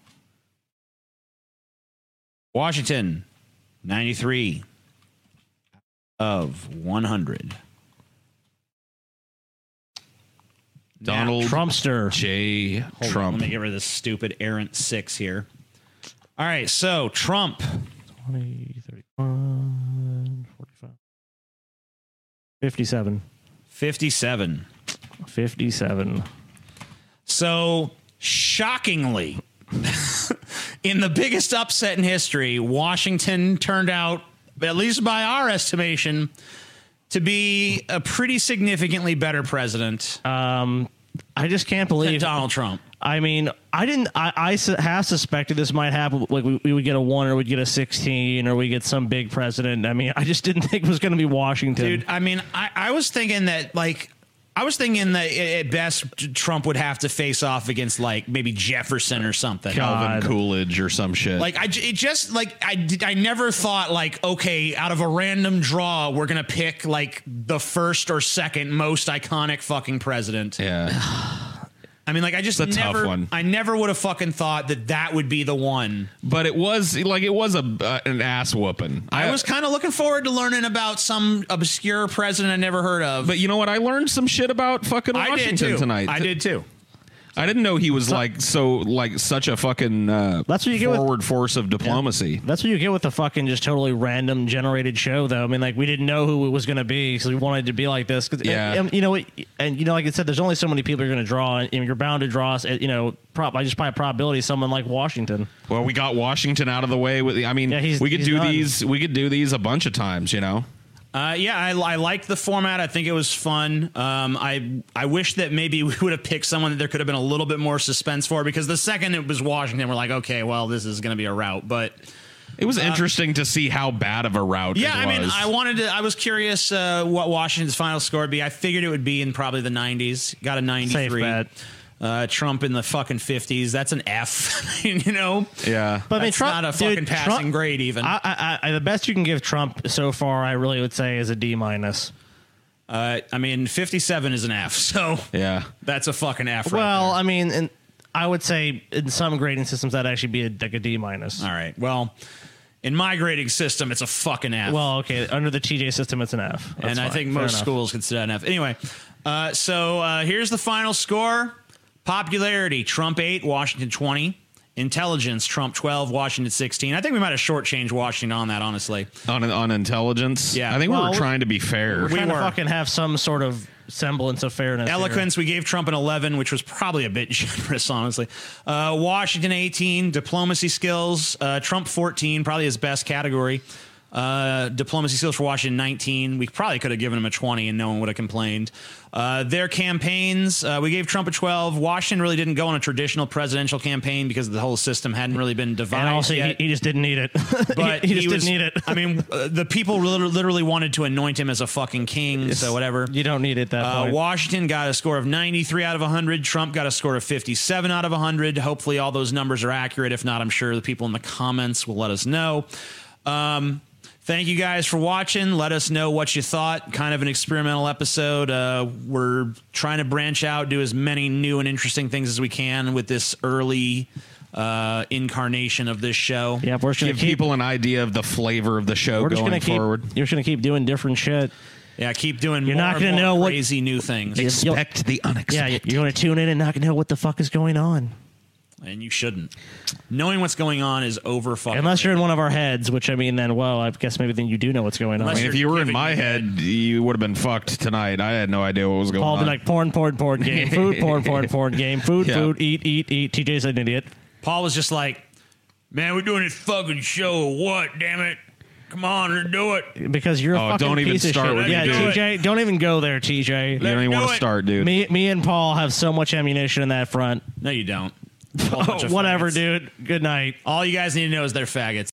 Washington, 93 of 100. Donald Trumpster. J. Hold Trump. on, let me get rid of this stupid errant 6 here. All right, so Trump. 20, 31, 45. 57. 57. 57. So, shockingly, in the biggest upset in history, Washington turned out, at least by our estimation, to be a pretty significantly better president. I just can't than believe Donald Trump. I mean, I have suspected this might happen. Like we would get a 1 or we'd get a 16 or we get some big president. I mean, I just didn't think it was going to be Washington. Dude, I mean, I was thinking that at best Trump would have to face off against like maybe Jefferson or something. Calvin Coolidge or some shit. Like I never thought like, okay, out of a random draw, we're going to pick like the first or second most iconic fucking president. Yeah. I mean, like, It's a tough one. I never would have fucking thought that would be the one. But it was an ass whooping. I was kind of looking forward to learning about some obscure president I never heard of. But you know what? I learned some shit about fucking Washington tonight. I did too. I didn't know he was such a fucking That's what you get forward force of diplomacy. That's what you get with the fucking just totally random generated show, though. I mean, like, we didn't know who it was going to be, so we wanted to be like this. Yeah. And, like I said, there's only so many people you're going to draw, and you're bound to draw, just by probability, someone like Washington. Well, we got Washington out of the way. We could do done. these. We could do these a bunch of times. I liked the format. I think it was fun. I wish that maybe we would have picked someone that there could have been a little bit more suspense for, because the second it was Washington, we're like, okay, well, this is going to be a rout. But it was interesting to see how bad of a rout. Yeah, it was. I mean, I was curious what Washington's final score would be. I figured it would be in probably the 90s. Got a 93. Safe bet. Trump in the fucking 50s. That's an F. Yeah. But I mean, that's Trump, not a fucking passing grade even. The best you can give Trump so far, I really would say, is a D-. I mean, 57 is an F, so yeah, that's a fucking F. Well, right I mean, I would say in some grading systems that'd actually be a D-. All right. Well, In my grading system, it's a fucking F. Well, okay, under the TJ system, it's an F. That's and I fine. think Fair most enough. schools consider that an F. Anyway, so here's the final score. Popularity, Trump 8, Washington 20. Intelligence, Trump 12, Washington 16. I think we might have shortchanged Washington on that, honestly. On intelligence? Yeah. I think we Well, were trying to be fair. We're trying to were. fucking have some sort of semblance of fairness. here. Eloquence, we gave Trump an 11, which was probably a bit generous, honestly. Washington 18, diplomacy skills, Trump 14, probably his best category. Diplomacy skills for Washington 19. We probably could have given him a 20 and no one would have complained. Their campaigns, we gave Trump a 12. Washington really didn't go on a traditional presidential campaign because the whole system hadn't really been devised And also, yet. he just didn't need it. But he just was, didn't need it. I mean, the people literally wanted to anoint him as a fucking king, so whatever. You don't need it that point. Washington got a score of 93 out of 100. Trump got a score of 57 out of 100. Hopefully all those numbers are accurate. If not, I'm sure the people in the comments will let us know. Thank you guys for watching. Let us know what you thought. Kind of an experimental episode. We're trying to branch out, do as many new and interesting things as we can with this early incarnation of this show. Yeah, we're just gonna Give keep people an idea of the flavor of the show We're just going gonna keep. forward. You're just gonna keep doing different shit. Yeah, keep doing You're more not and gonna more know what- crazy new things. Expect the Yeah, unexpected. you're gonna tune in and not gonna know what the fuck is going on, And you shouldn't. Knowing what's going on is over fucking. unless you're in one of our heads. Which I mean, then well, I guess maybe then you do know what's going on. Unless I mean, if you were in my head, you would have been fucked tonight. I had no idea what was going Paul on. be like porn game, food, porn game, food, Yeah. food, eat. TJ's an idiot. Paul was just like, man, we're doing this fucking show or what, damn it. Come on, let's do it. Because you're a Oh, fucking don't even piece of start shit. with Yeah, me, dude. TJ, don't even go there, TJ. you don't even do want to it. start, dude. Me and Paul have so much ammunition in that front. No, you don't. Whole bunch of Whatever, faggots. dude. Good night. All you guys need to know is they're faggots.